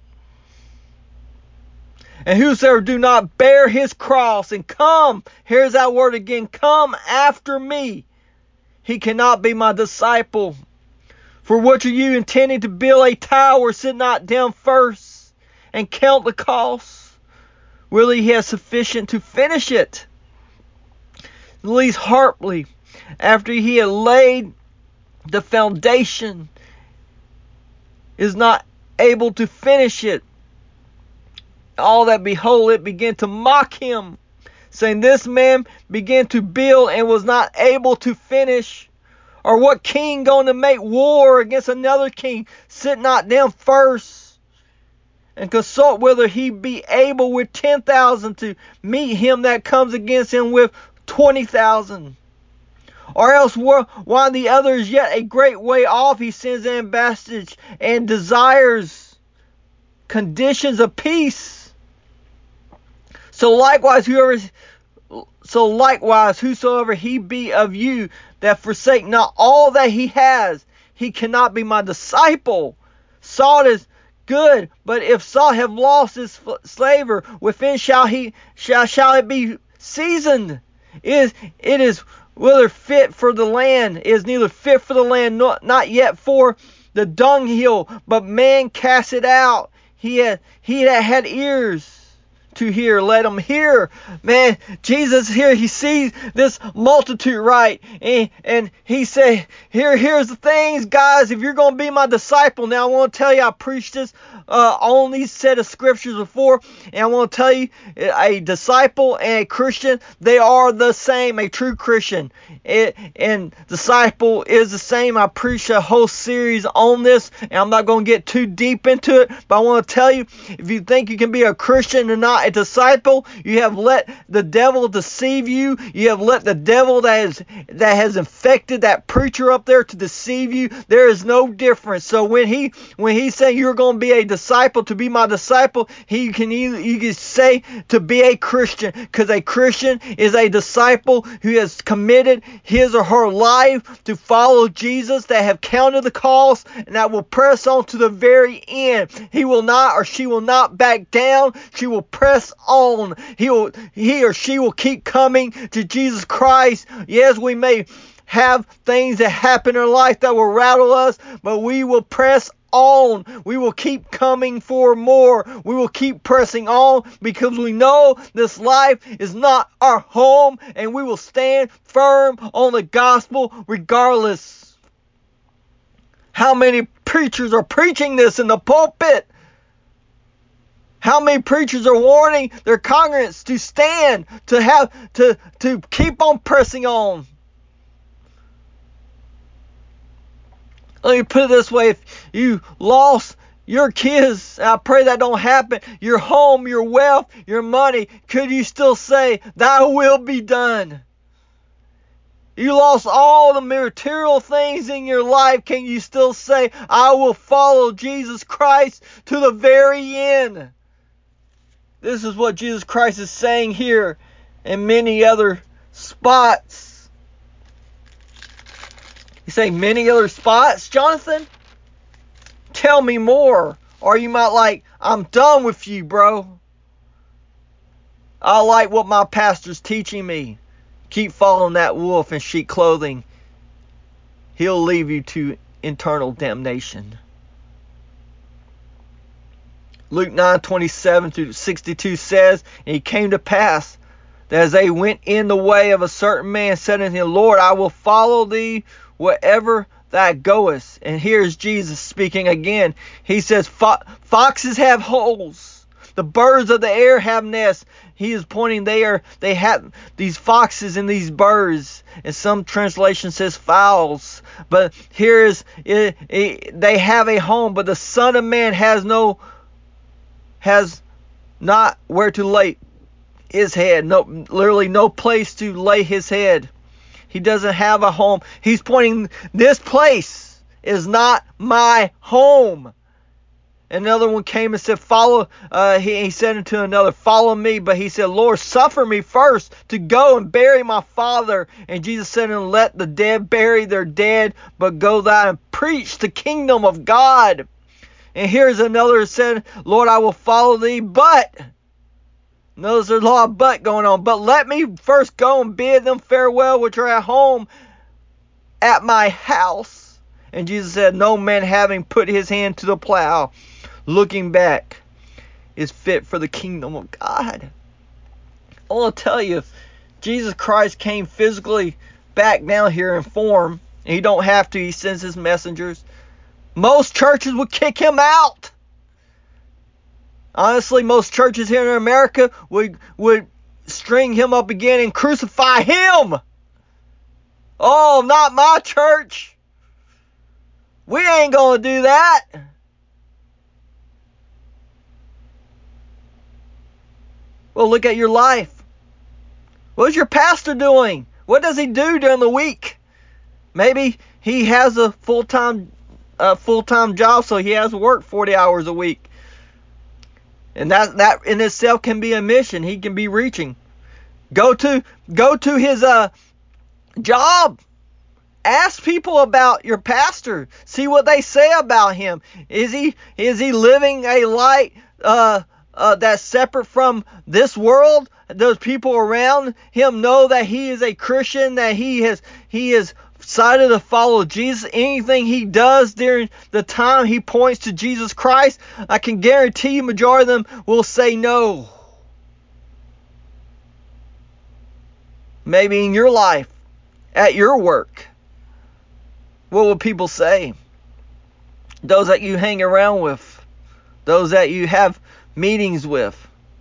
And whosoever do not bear his cross and come, here's that word again, come after me, he cannot be my disciple. For what are you intending to build a tower? Sit not down first and count the cost, whether he has sufficient to finish it. At least Hartley, after he had laid the foundation, is not able to finish it. All that behold it began to mock him, saying, this man began to build and was not able to finish. Or what king going to make war against another king? Sit not down first and consult whether he be able with ten thousand to meet him that comes against him with twenty thousand. Or else while the other is yet a great way off, he sends an ambassador and desires conditions of peace. So likewise, whoever, so likewise, whosoever he be of you that forsake not all that he has, he cannot be my disciple. Salt is good, but if salt have lost its flavor, within shall he shall shall it be seasoned? It is it is whether fit for the land, it is neither fit for the land, not, not yet for the dunghill, but man cast it out. He had he that had ears to hear, let him hear. Man, Jesus here, he sees this multitude, right? And, and he said, here, here's the things, guys, if you're going to be my disciple. Now, I want to tell you, I preached this uh, on these set of scriptures before, and I want to tell you, a disciple and a Christian, they are the same, a true Christian. It, and disciple is the same. I preached a whole series on this, and I'm not going to get too deep into it, but I want to tell you, if you think you can be a Christian and not a disciple, you have let the devil deceive you. You have let the devil that is that has infected that preacher up there to deceive you. There is no difference. So when he when he's saying you're going to be a disciple, to be my disciple, he can either you can say to be a Christian, because a Christian is a disciple who has committed his or her life to follow Jesus, that have counted the cost, and that will press on to the very end. He will not, or she will not back down. She will press on. He will, he or she will keep coming to Jesus Christ. Yes, we may have things that happen in our life that will rattle us, but we will press on. We will keep coming for more. We will keep pressing on, because we know this life is not our home, and we will stand firm on the gospel regardless. How many preachers are preaching this in the pulpit? How many preachers are warning their congregants to stand, to have, to, to keep on pressing on? Let me put it this way. If you lost your kids, and I pray that don't happen, your home, your wealth, your money, could you still say, thy will be done? You lost all the material things in your life, can you still say, I will follow Jesus Christ to the very end? This is what Jesus Christ is saying here in many other spots. You say many other spots, Jonathan? Tell me more. Or you might like, I'm done with you, bro. I like what my pastor's teaching me. Keep following that wolf in sheep clothing. He'll leave you to eternal damnation. Luke nine twenty-seven through sixty-two says, and it came to pass that as they went in the way of a certain man, said unto him, Lord, I will follow thee wherever thou goest. And here's Jesus speaking again. He says, foxes have holes, the birds of the air have nests. He is pointing there, they have these foxes and these birds. And some translation says fowls. But here is, it, it, they have a home, but the Son of Man has no has not where to lay his head. No, literally no place to lay his head. He doesn't have a home. He's pointing, this place is not my home. And another one came and said, follow, uh, he, he said unto another, follow me. But he said, Lord, suffer me first to go and bury my father. And Jesus said, and let the dead bury their dead, but go thou and preach the kingdom of God. And here's another that said, Lord, I will follow thee, but, notice there's a lot of but going on, but let me first go and bid them farewell which are at home at my house. And Jesus said, no man having put his hand to the plow, looking back, is fit for the kingdom of God. I want to tell you, if Jesus Christ came physically back down here in form, and he don't have to, he sends his messengers, most churches would kick him out. Honestly, most churches here in America would, would string him up again and crucify him. Oh, not my church. We ain't going to do that. Well, look at your life. What's your pastor doing? What does he do during the week? Maybe he has a full-time uh, full-time job, so he has to work forty hours a week. And that that in itself can be a mission. He can be reaching. Go to go to his uh job. Ask people about your pastor. See what they say about him. Is he is he living a light uh Uh, that's separate from this world? Those people around him know that he is a Christian, that he has he has decided to follow Jesus. Anything he does during the time he points to Jesus Christ, I can guarantee you majority of them will say no. Maybe in your life, at your work, what will people say? Those that you hang around with, those that you have meetings with,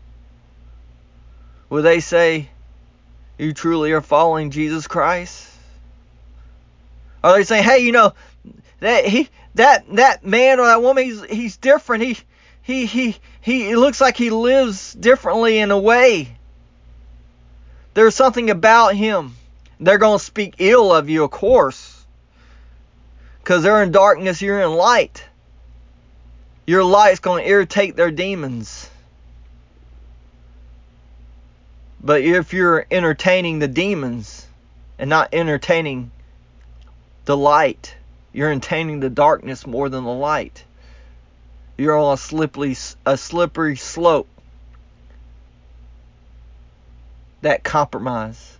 will they say you truly are following Jesus Christ? Are they saying, hey, you know, that he that that man or that woman, he's he's different. He he he he it looks like he lives differently in a way. There's something about him. They're going to speak ill of you, of course, because they're in darkness, you're in light. Your light's going to irritate their demons. But if you're entertaining the demons and not entertaining the light, you're entertaining the darkness more than the light. You're on a slippery, a slippery slope. That compromise.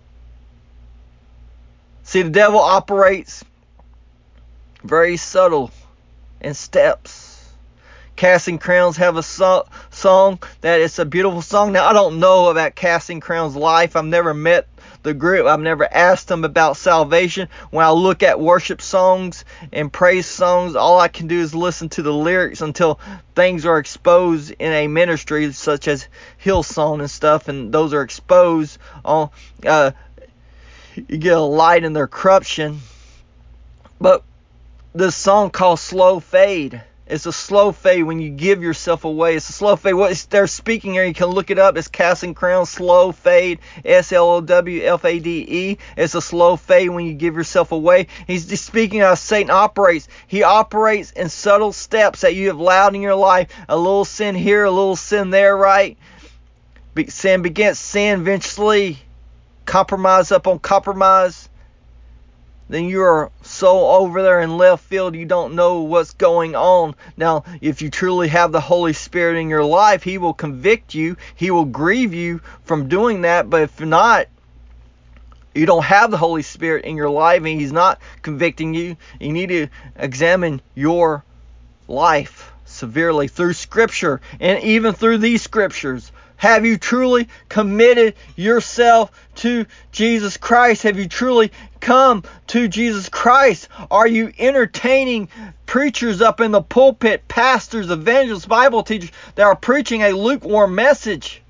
See, the devil operates very subtle in steps. Casting Crowns have a so- song that it's a beautiful song. Now, I don't know about Casting Crowns' life. I've never met the group. I've never asked them about salvation. When I look at worship songs and praise songs, all I can do is listen to the lyrics until things are exposed in a ministry such as Hillsong and stuff, and those are exposed. On, uh, you get a light in their corruption. But this song called Slow Fade. It's a slow fade when you give yourself away. It's a slow fade. What they're speaking here, you can look it up. It's Casting Crowns, slow fade, S L O W F A D E. It's a slow fade when you give yourself away. He's just speaking how Satan operates. He operates in subtle steps that you have allowed in your life. A little sin here, a little sin there, right? Sin begets sin eventually. Compromise up on compromise. Then you are so over there in left field you don't know what's going on. Now, if you truly have the Holy Spirit in your life, He will convict you. He will grieve you from doing that. But if not, you don't have the Holy Spirit in your life and He's not convicting you, you need to examine your life severely through Scripture and even through these Scriptures. Have you truly committed yourself to Jesus Christ? Have you truly come to Jesus Christ? Are you entertaining preachers up in the pulpit, pastors, evangelists, Bible teachers that are preaching a lukewarm message?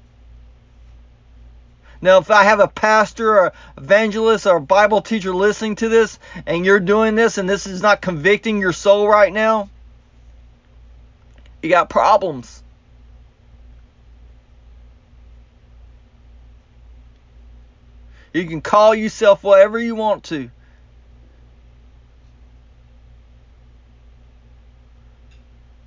Now, if I have a pastor or evangelist or a Bible teacher listening to this and you're doing this and this is not convicting your soul right now, you got problems. You can call yourself whatever you want to.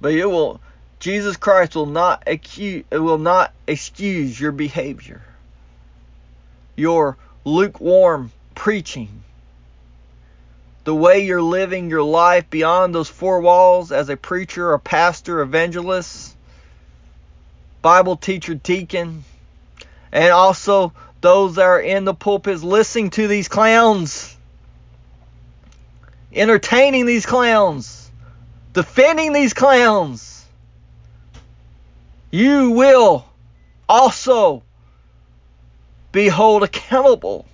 But it will, Jesus Christ will not accuse, it will not excuse your behavior, your lukewarm preaching, the way you're living your life beyond those four walls as a preacher, a pastor, evangelist, Bible teacher, deacon, and also those that are in the pulpits listening to these clowns, entertaining these clowns, defending these clowns. You will also be held accountable.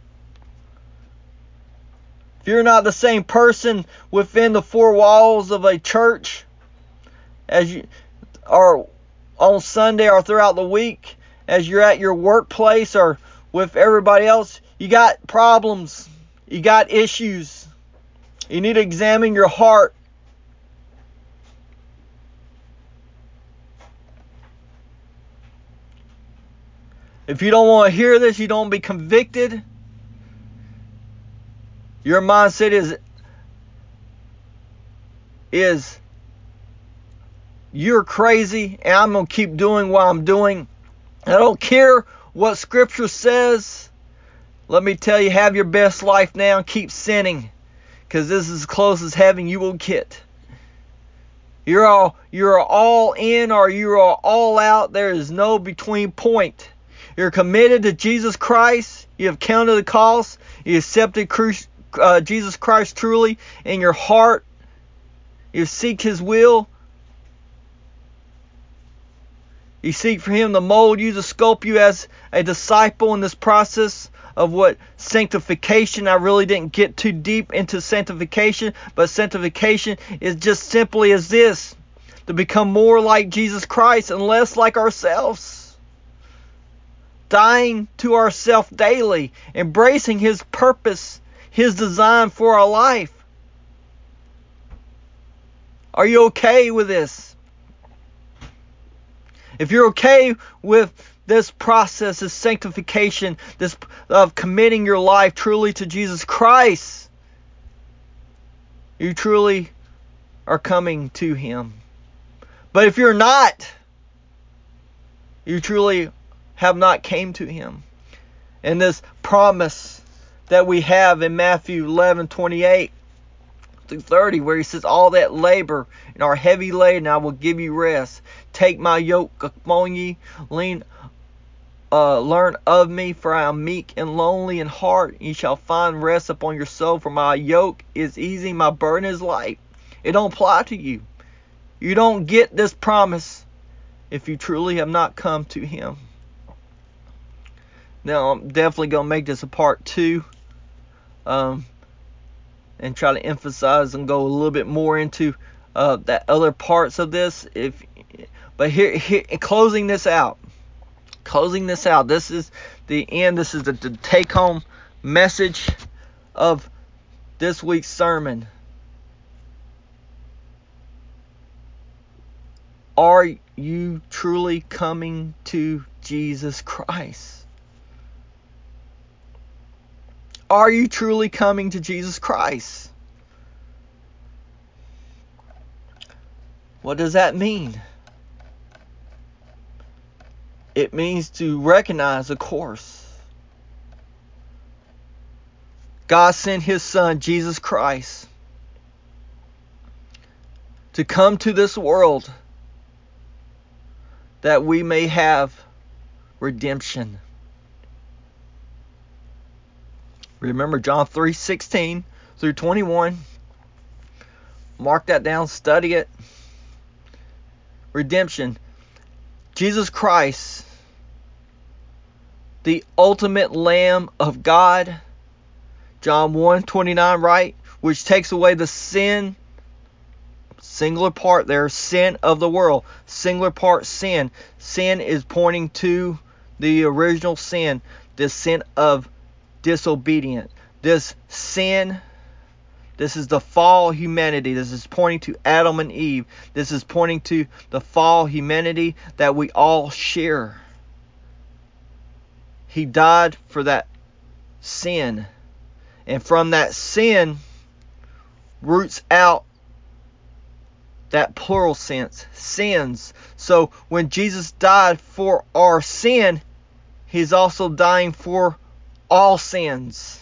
If you're not the same person within the four walls of a church as you are on Sunday or throughout the week, as you're at your workplace or with everybody else, you got problems. You got issues. You need to examine your heart. If you don't want to hear this, you don't be convicted. Your mindset is, is you're crazy and I'm going to keep doing what I'm doing. I don't care what Scripture says. Let me tell you, have your best life now and keep sinning, because this is as close as heaven you will get. You're all, you're all in or you're all out. There is no between point. You're committed to Jesus Christ. You have counted the cost. You accepted Christ, uh, Jesus Christ truly in your heart. You seek His will. You seek for Him to mold you, to sculpt you as a disciple in this process of what sanctification. I really didn't get too deep into sanctification, but sanctification is just simply as this: to become more like Jesus Christ and less like ourselves. Dying to ourselves daily, embracing His purpose, His design for our life. Are you okay with this? If you're okay with this process, this sanctification, this of committing your life truly to Jesus Christ, you truly are coming to Him. But if you're not, you truly have not came to Him. And this promise that we have in Matthew eleven twenty-eight through thirty, where He says, all that labor and are heavy laden, I will give you rest. Take my yoke upon ye, lean, uh, learn of me, for I am meek and lonely in heart. Ye shall find rest upon your soul, for my yoke is easy, my burden is light. It don't apply to you. You don't get this promise if you truly have not come to Him. Now, I'm definitely going to make this a part two. Um, and try to emphasize and go a little bit more into uh, that other parts of this. If, but here, here, closing this out, closing this out. This is the end. This is the, the take-home message of this week's sermon. Are you truly coming to Jesus Christ? Are you truly coming to Jesus Christ? What does that mean? It means to recognize, of course, God sent His Son, Jesus Christ, to come to this world that we may have redemption. Remember John three sixteen through twenty-one. Mark that down, study it. Redemption. Jesus Christ, the ultimate Lamb of God. John one twenty-nine, right? Which takes away the sin. Singular part there, sin of the world. Singular part, sin. Sin is pointing to the original sin. The sin of disobedient. This sin, this is the fall humanity. This is pointing to Adam and Eve. This is pointing to the fall humanity that we all share. He died for that sin. And from that sin roots out that plural sense, sins. So when Jesus died for our sin, He's also dying for all sins.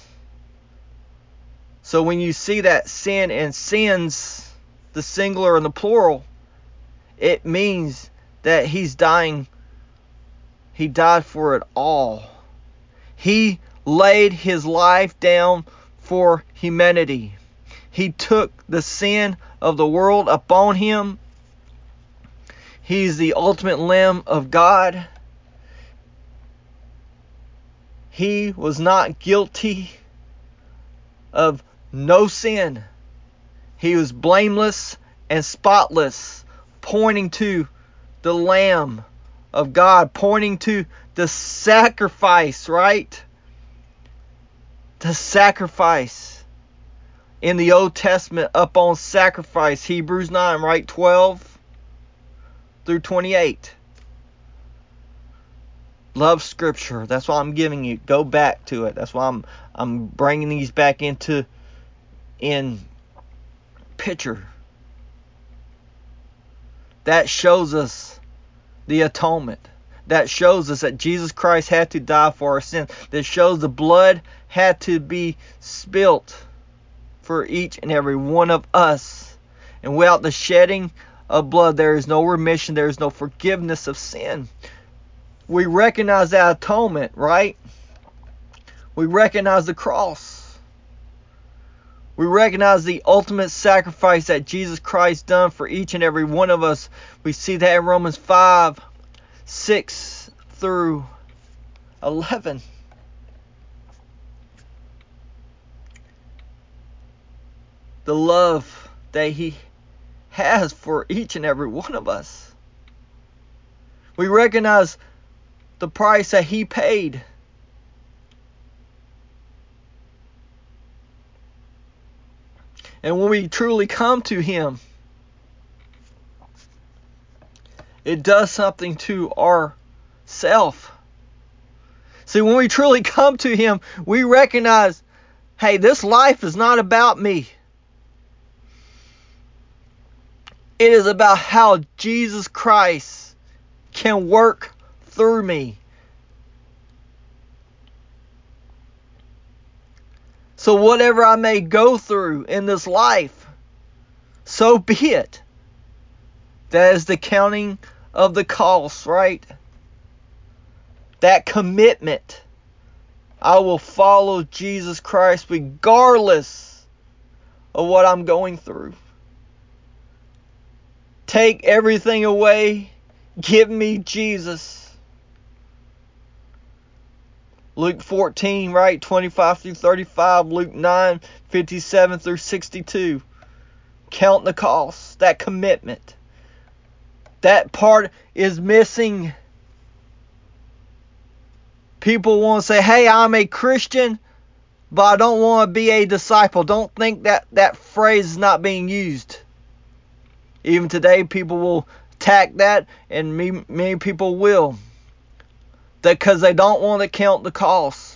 So when you see that sin and sins, the singular and the plural, it means that He's dying. He died for it all. He laid His life down for humanity. He took the sin of the world upon Him. He's the ultimate Lamb of God. He was not guilty of no sin. He was blameless and spotless, pointing to the Lamb of God, pointing to the sacrifice, right? The sacrifice in the Old Testament, up on sacrifice, Hebrews nine, right? twelve through twenty-eight. Love Scripture. That's why I'm giving you. Go back to it. That's why I'm I'm bringing these back into in picture. That shows us the atonement. That shows us that Jesus Christ had to die for our sins. That shows the blood had to be spilt for each and every one of us. And without the shedding of blood, there is no remission. There is no forgiveness of sin. We recognize that atonement, right? We recognize the cross. We recognize the ultimate sacrifice that Jesus Christ done for each and every one of us. We see that in Romans five, six through eleven. The love that He has for each and every one of us. We recognize the price that He paid. And when we truly come to Him, it does something to our self. See, when we truly come to Him, we recognize, hey, this life is not about me. It is about how Jesus Christ can work through me. So whatever I may go through in this life, so be it. That is the counting of the cost, right? That commitment. I will follow Jesus Christ regardless of what I'm going through. Take everything away. Give me Jesus. Luke fourteen, right? twenty-five through thirty-five. Luke nine, fifty-seven through sixty-two. Count the cost. That commitment. That part is missing. People want to say, hey, I'm a Christian, but I don't want to be a disciple. Don't think that that phrase is not being used. Even today, people will attack that, and many people will. Because they don't want to count the costs.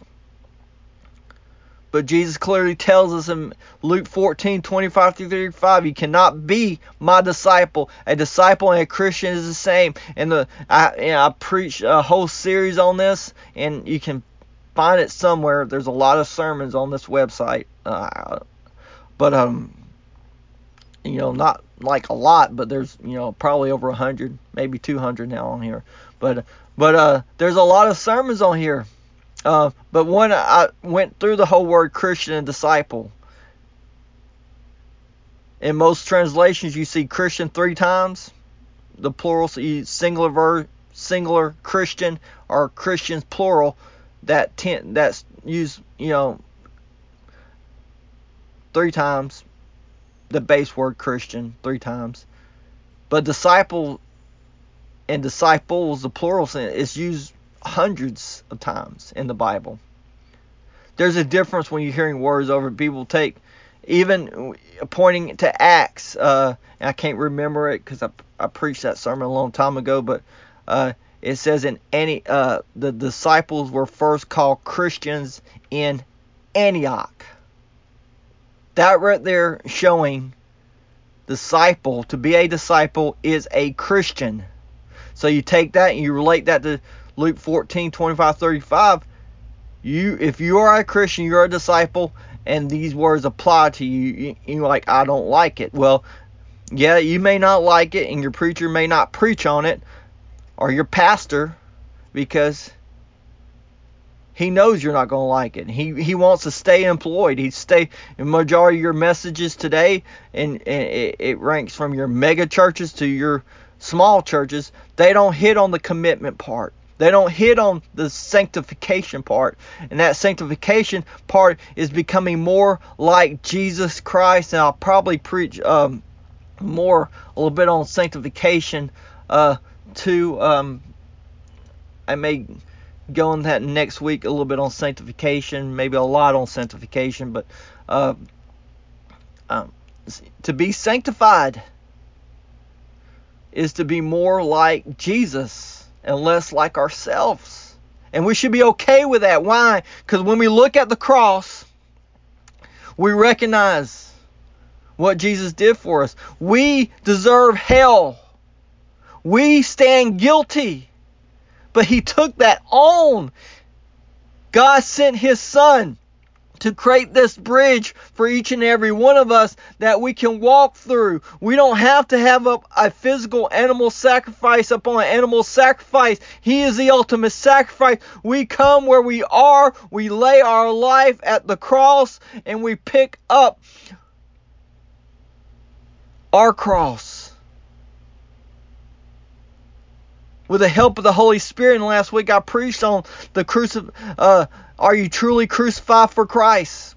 But Jesus clearly tells us in Luke fourteen, twenty-five through thirty-five, you cannot be my disciple. A disciple and a Christian is the same. And the I, you know, I preach a whole series on this, and you can find it somewhere. There's a lot of sermons on this website. Uh, but, um, you know, not like a lot, but there's, you know, probably over one hundred, maybe two hundred now on here. But, but uh, there's a lot of sermons on here. Uh, but when I went through the whole word Christian and disciple, in most translations you see Christian three times, the plural, so you singular verb, singular Christian, or Christians plural, that ten, that's used, you know, three times, the base word Christian three times. But disciple and disciples, the plural sense, is used hundreds of times in the Bible. There's a difference when you're hearing words over. People take, even pointing to Acts, uh, and I can't remember it because I, I preached that sermon a long time ago, but uh, it says in any uh, the disciples were first called Christians in Antioch. That right there showing disciple, to be a disciple, is a Christian. So you take that and you relate that to Luke fourteen, twenty-five, thirty-five. You, if you are a Christian, you're a disciple, and these words apply to you. You're like, I don't like it. Well, yeah, you may not like it, and your preacher may not preach on it, or your pastor, because he knows you're not going to like it. He he wants to stay employed. He stay in majority of your messages today, and, and it, it ranks from your mega churches to your small churches. They don't hit on the commitment part. They don't hit on the sanctification part. And that sanctification part is becoming more like Jesus Christ. And I'll probably preach um, more, a little bit on sanctification uh, too. Um, I may go on that next week, a little bit on sanctification, maybe a lot on sanctification. But uh, um, to be sanctified is to be more like Jesus and less like ourselves. And we should be okay with that. Why? Because when we look at the cross, we recognize what Jesus did for us. We deserve hell. We stand guilty. But He took that on. God sent His Son to create this bridge for each and every one of us that we can walk through. We don't have to have a, a physical animal sacrifice upon an animal sacrifice. He is the ultimate sacrifice. We come where we are, we lay our life at the cross, and we pick up our cross. With the help of the Holy Spirit, and last week I preached on the crucif- uh, are you truly crucified for Christ?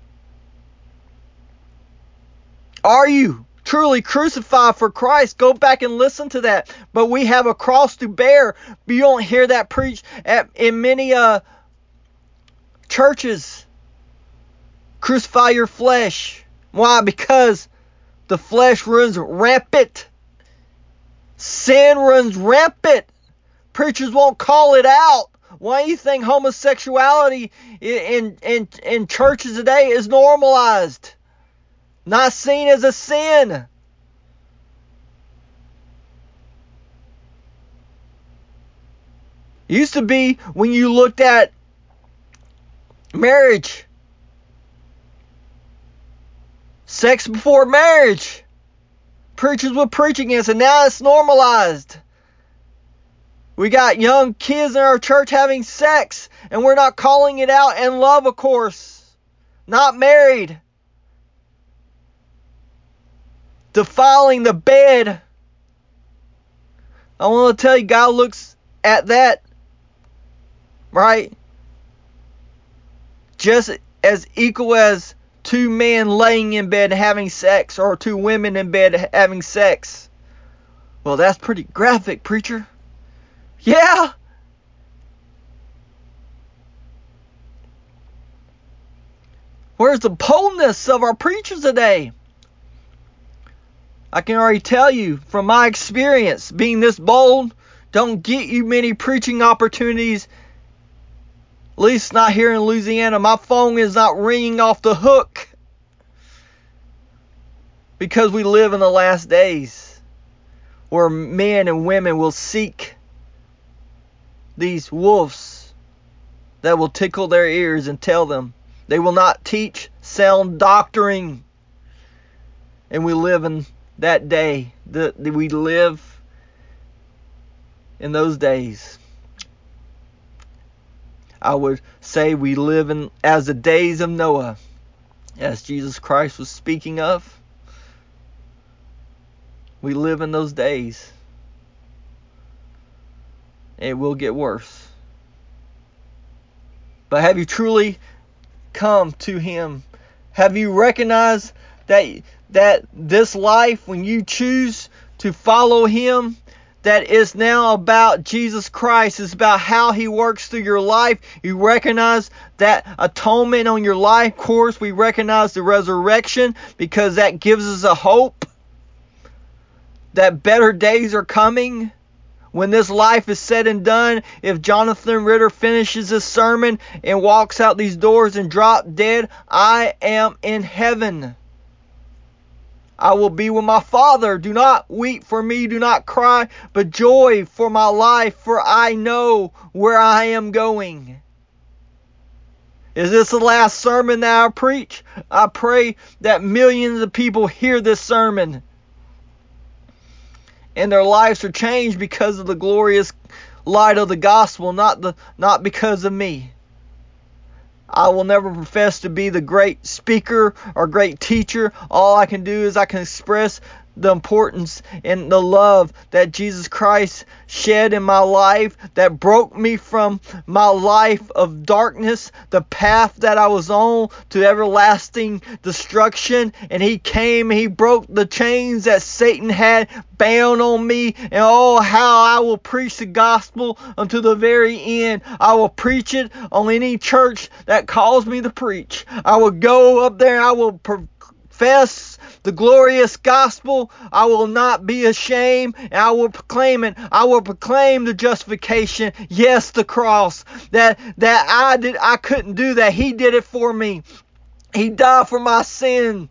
Are you truly crucified for Christ? Go back and listen to that. But we have a cross to bear. But you don't hear that preached at, in many uh, churches. Crucify your flesh. Why? Because the flesh runs rampant. Sin runs rampant. Preachers won't call it out. Why do you think homosexuality in, in, in churches today is normalized? Not seen as a sin. It used to be when you looked at marriage. Sex before marriage. Preachers were preaching against it. Now it's normalized. We got young kids in our church having sex, and we're not calling it out in love, of course. Not married. Defiling the bed. I want to tell you, God looks at that, right? Just as equal as two men laying in bed having sex, or two women in bed having sex. Well, that's pretty graphic, preacher. Yeah. Where's the boldness of our preachers today? I can already tell you from my experience, being this bold don't get you many preaching opportunities. At least not here in Louisiana. My phone is not ringing off the hook. Because we live in the last days where men and women will seek these wolves that will tickle their ears and tell them. They will not teach sound doctrine. And we live in that day. The, the, we live in those days. I would say we live in as the days of Noah, as Jesus Christ was speaking of. We live in those days. It will get worse. But have you truly come to Him? Have you recognized that that this life, when you choose to follow Him, that is now about Jesus Christ. It's about how He works through your life. You recognize that atonement on your life. Of course, we recognize the resurrection because that gives us a hope that better days are coming. When this life is said and done, if Jonathan Ritter finishes his sermon and walks out these doors and drop dead, I am in heaven. I will be with my Father. Do not weep for me, do not cry, but joy for my life, for I know where I am going. Is this the last sermon that I preach? I pray that millions of people hear this sermon and their lives are changed because of the glorious light of the gospel, not the not because of me. I will never profess to be the great speaker or great teacher. All I can do is I can express the importance and the love that Jesus Christ shed in my life, that broke me from my life of darkness, the path that I was on to everlasting destruction. And He came, He broke the chains that Satan had bound on me. And oh, how I will preach the gospel unto the very end. I will preach it on any church that calls me to preach. I will go up there and I will profess the glorious gospel. I will not be ashamed, and I will proclaim it. I will proclaim the justification, yes, the cross, that that I did I couldn't do that. He did it for me. He died for my sin.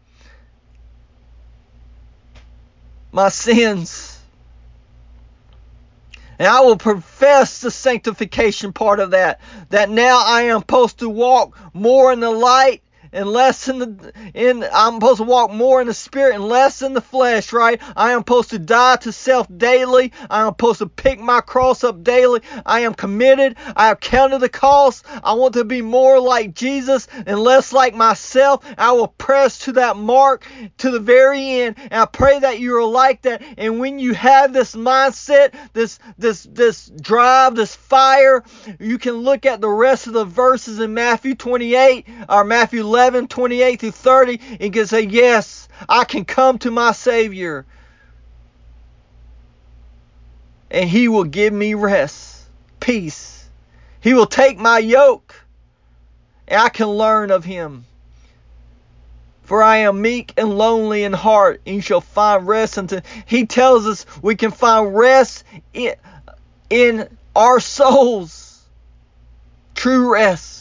My sins. And I will profess the sanctification part of that. That now I am supposed to walk more in the light and less in the in I'm supposed to walk more in the spirit and less in the flesh, right? I am supposed to die to self daily. I am supposed to pick my cross up daily. I am committed. I have counted the cost. I want to be more like Jesus and less like myself. I will press to that mark to the very end. And I pray that you are like that. And when you have this mindset, this this this drive, this fire, you can look at the rest of the verses in Matthew twenty-eight or Matthew eleven, twenty-eight through thirty, and can say, yes, I can come to my Savior and He will give me rest, peace. He will take my yoke and I can learn of Him. For I am meek and lonely in heart, and you shall find rest unto. He tells us we can find rest in, in our souls. True rest.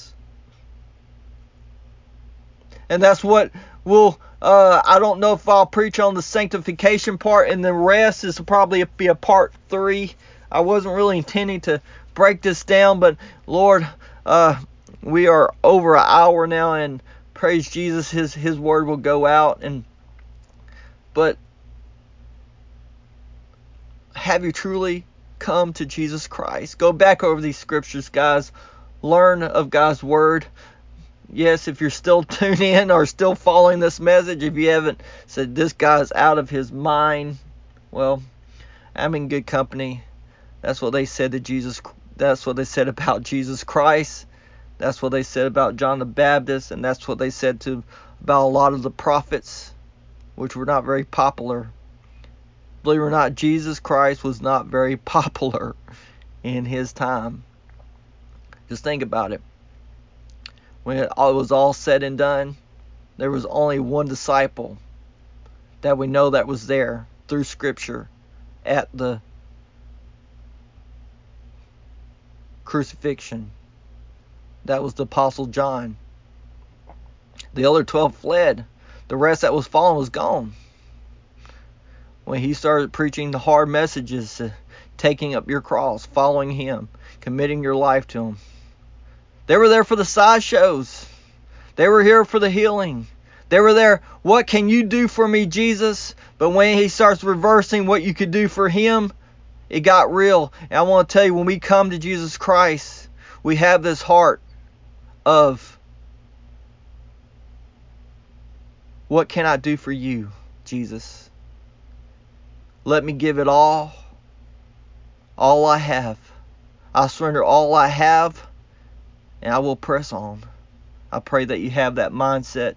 And that's what we'll, uh, I don't know if I'll preach on the sanctification part, and the rest is probably be a part three. I wasn't really intending to break this down, but Lord, uh, we are over an hour now, and praise Jesus, His His word will go out. And but have you truly come to Jesus Christ? Go back over these scriptures, guys. Learn of God's word. Yes, if you're still tuning in or still following this message, if you haven't said this guy's out of his mind, well, I'm in good company. That's what they said to Jesus. That's what they said about Jesus Christ. That's what they said about John the Baptist, and that's what they said to about a lot of the prophets, which were not very popular. Believe it or not, Jesus Christ was not very popular in His time. Just think about it. When it was all said and done, there was only one disciple that we know that was there through Scripture at the crucifixion. That was the Apostle John. The other twelve fled. The rest that was following was gone. When he started preaching the hard messages, uh, taking up your cross, following Him, committing your life to Him. They were there for the sideshows. They were here for the healing. They were there, what can you do for me, Jesus? But when He starts reversing what you could do for Him, it got real. And I want to tell you, when we come to Jesus Christ, we have this heart of, what can I do for you, Jesus? Let me give it all. All I have. I surrender all I have, and I will press on. I pray that you have that mindset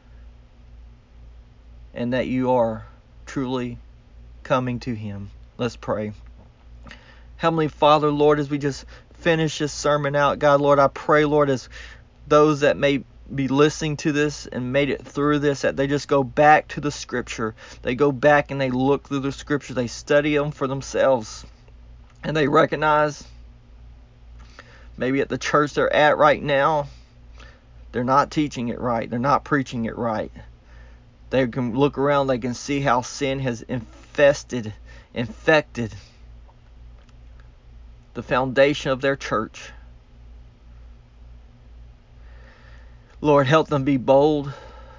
and that you are truly coming to Him. Let's pray. Heavenly Father, Lord, as we just finish this sermon out, God, Lord, I pray, Lord, as those that may be listening to this and made it through this, that they just go back to the Scripture. They go back and they look through the Scripture. They study them for themselves. And they recognize maybe at the church they're at right now, they're not teaching it right. They're not preaching it right. They can look around, they can see how sin has infested, infected the foundation of their church. Lord, help them be bold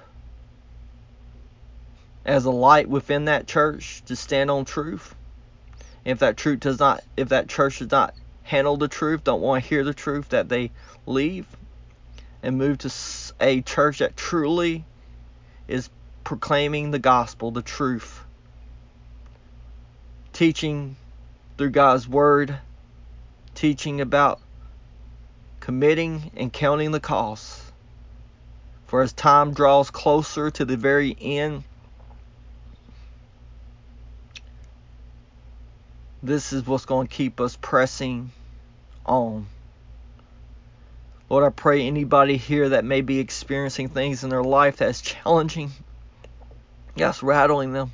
as a light within that church to stand on truth. If that truth does not, if that church does not handle the truth, don't want to hear the truth, that they leave and move to a church that truly is proclaiming the gospel, the truth, teaching through God's word, teaching about committing and counting the costs. For as time draws closer to the very end, this is what's going to keep us pressing on. Lord, I pray anybody here that may be experiencing things in their life that's challenging, yes, rattling them.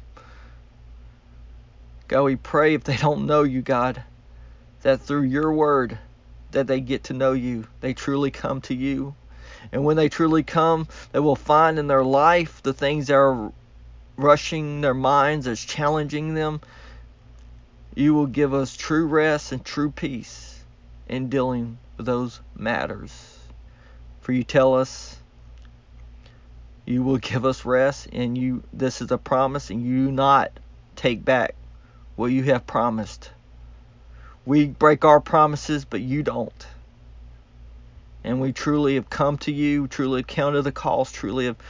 God, we pray if they don't know you, God, that through your word, that they get to know you. They truly come to you. And when they truly come, they will find in their life the things that are rushing their minds, that's challenging them. You will give us true rest and true peace in dealing with those matters. For you tell us you will give us rest, and you this is a promise, and you not take back what you have promised. We break our promises, but you don't. And we truly have come to you, truly have counted the cost, truly have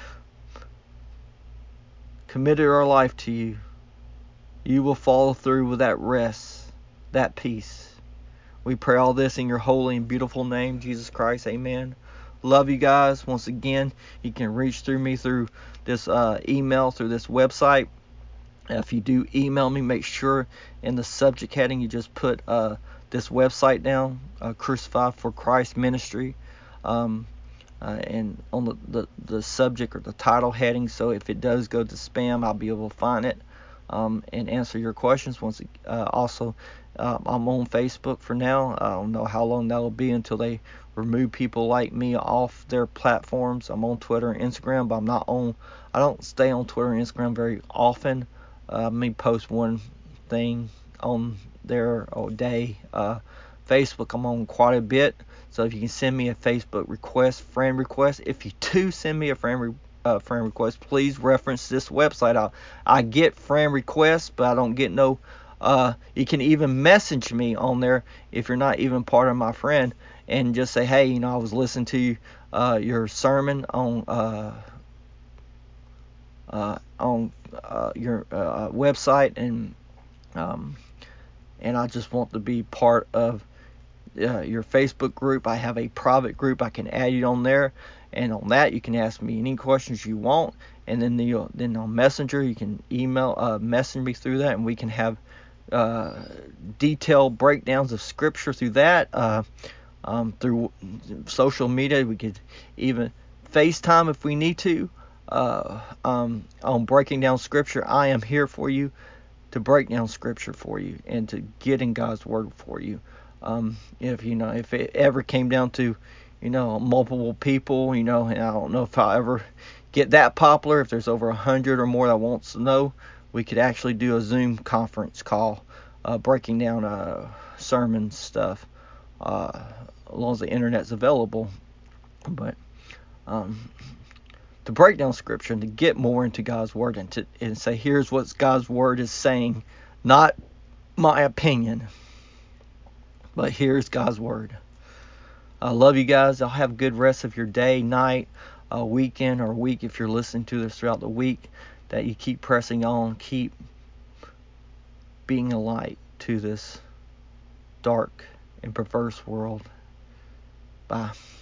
committed our life to you. You will follow through with that rest, that peace. We pray all this in your holy and beautiful name, Jesus Christ. Amen. Love you guys. Once again, you can reach through me through this uh, email, through this website. If you do email me, make sure in the subject heading you just put uh, this website down, uh, Crucified for Christ Ministry, um, uh, and on the, the, the subject or the title heading. So if it does go to spam, I'll be able to find it um, and answer your questions. Once uh, also, uh, I'm on Facebook for now. I don't know how long that'll be until they remove people like me off their platforms. I'm on Twitter and Instagram, but I'm not on. I don't stay on Twitter and Instagram very often. Uh, me post one thing on there a day. Uh, Facebook, I'm on quite a bit. So if you can send me a Facebook request, friend request, if you do send me a friend re- uh, friend request, please reference this website. I I get friend requests, but I don't get no. Uh, you can even message me on there if you're not even part of my friend, and just say, hey, you know, I was listening to uh, your sermon on. Uh, Uh, on uh, your uh, website, and um, and I just want to be part of uh, your Facebook group. I have a private group. I can add you on there, and on that you can ask me any questions you want. And then the then on Messenger you can email uh, message me through that, and we can have uh, detailed breakdowns of Scripture through that. Uh, um, through social media, we could even FaceTime if we need to. Uh, um, on breaking down Scripture, I am here for you to break down Scripture for you and to get in God's Word for you. Um, if you know, if it ever came down to, you know, multiple people, you know, and I don't know if I'll ever get that popular. If there's over a hundred or more that wants to know, we could actually do a Zoom conference call, uh, breaking down uh, sermon stuff, uh, as long as the internet's available. But um, to break down Scripture and to get more into God's Word, and to and say, here's what God's Word is saying, not my opinion, but here's God's Word. I love you guys. I'll have a good rest of your day, night, uh, weekend, or week if you're listening to this throughout the week, that you keep pressing on, keep being a light to this dark and perverse world. Bye.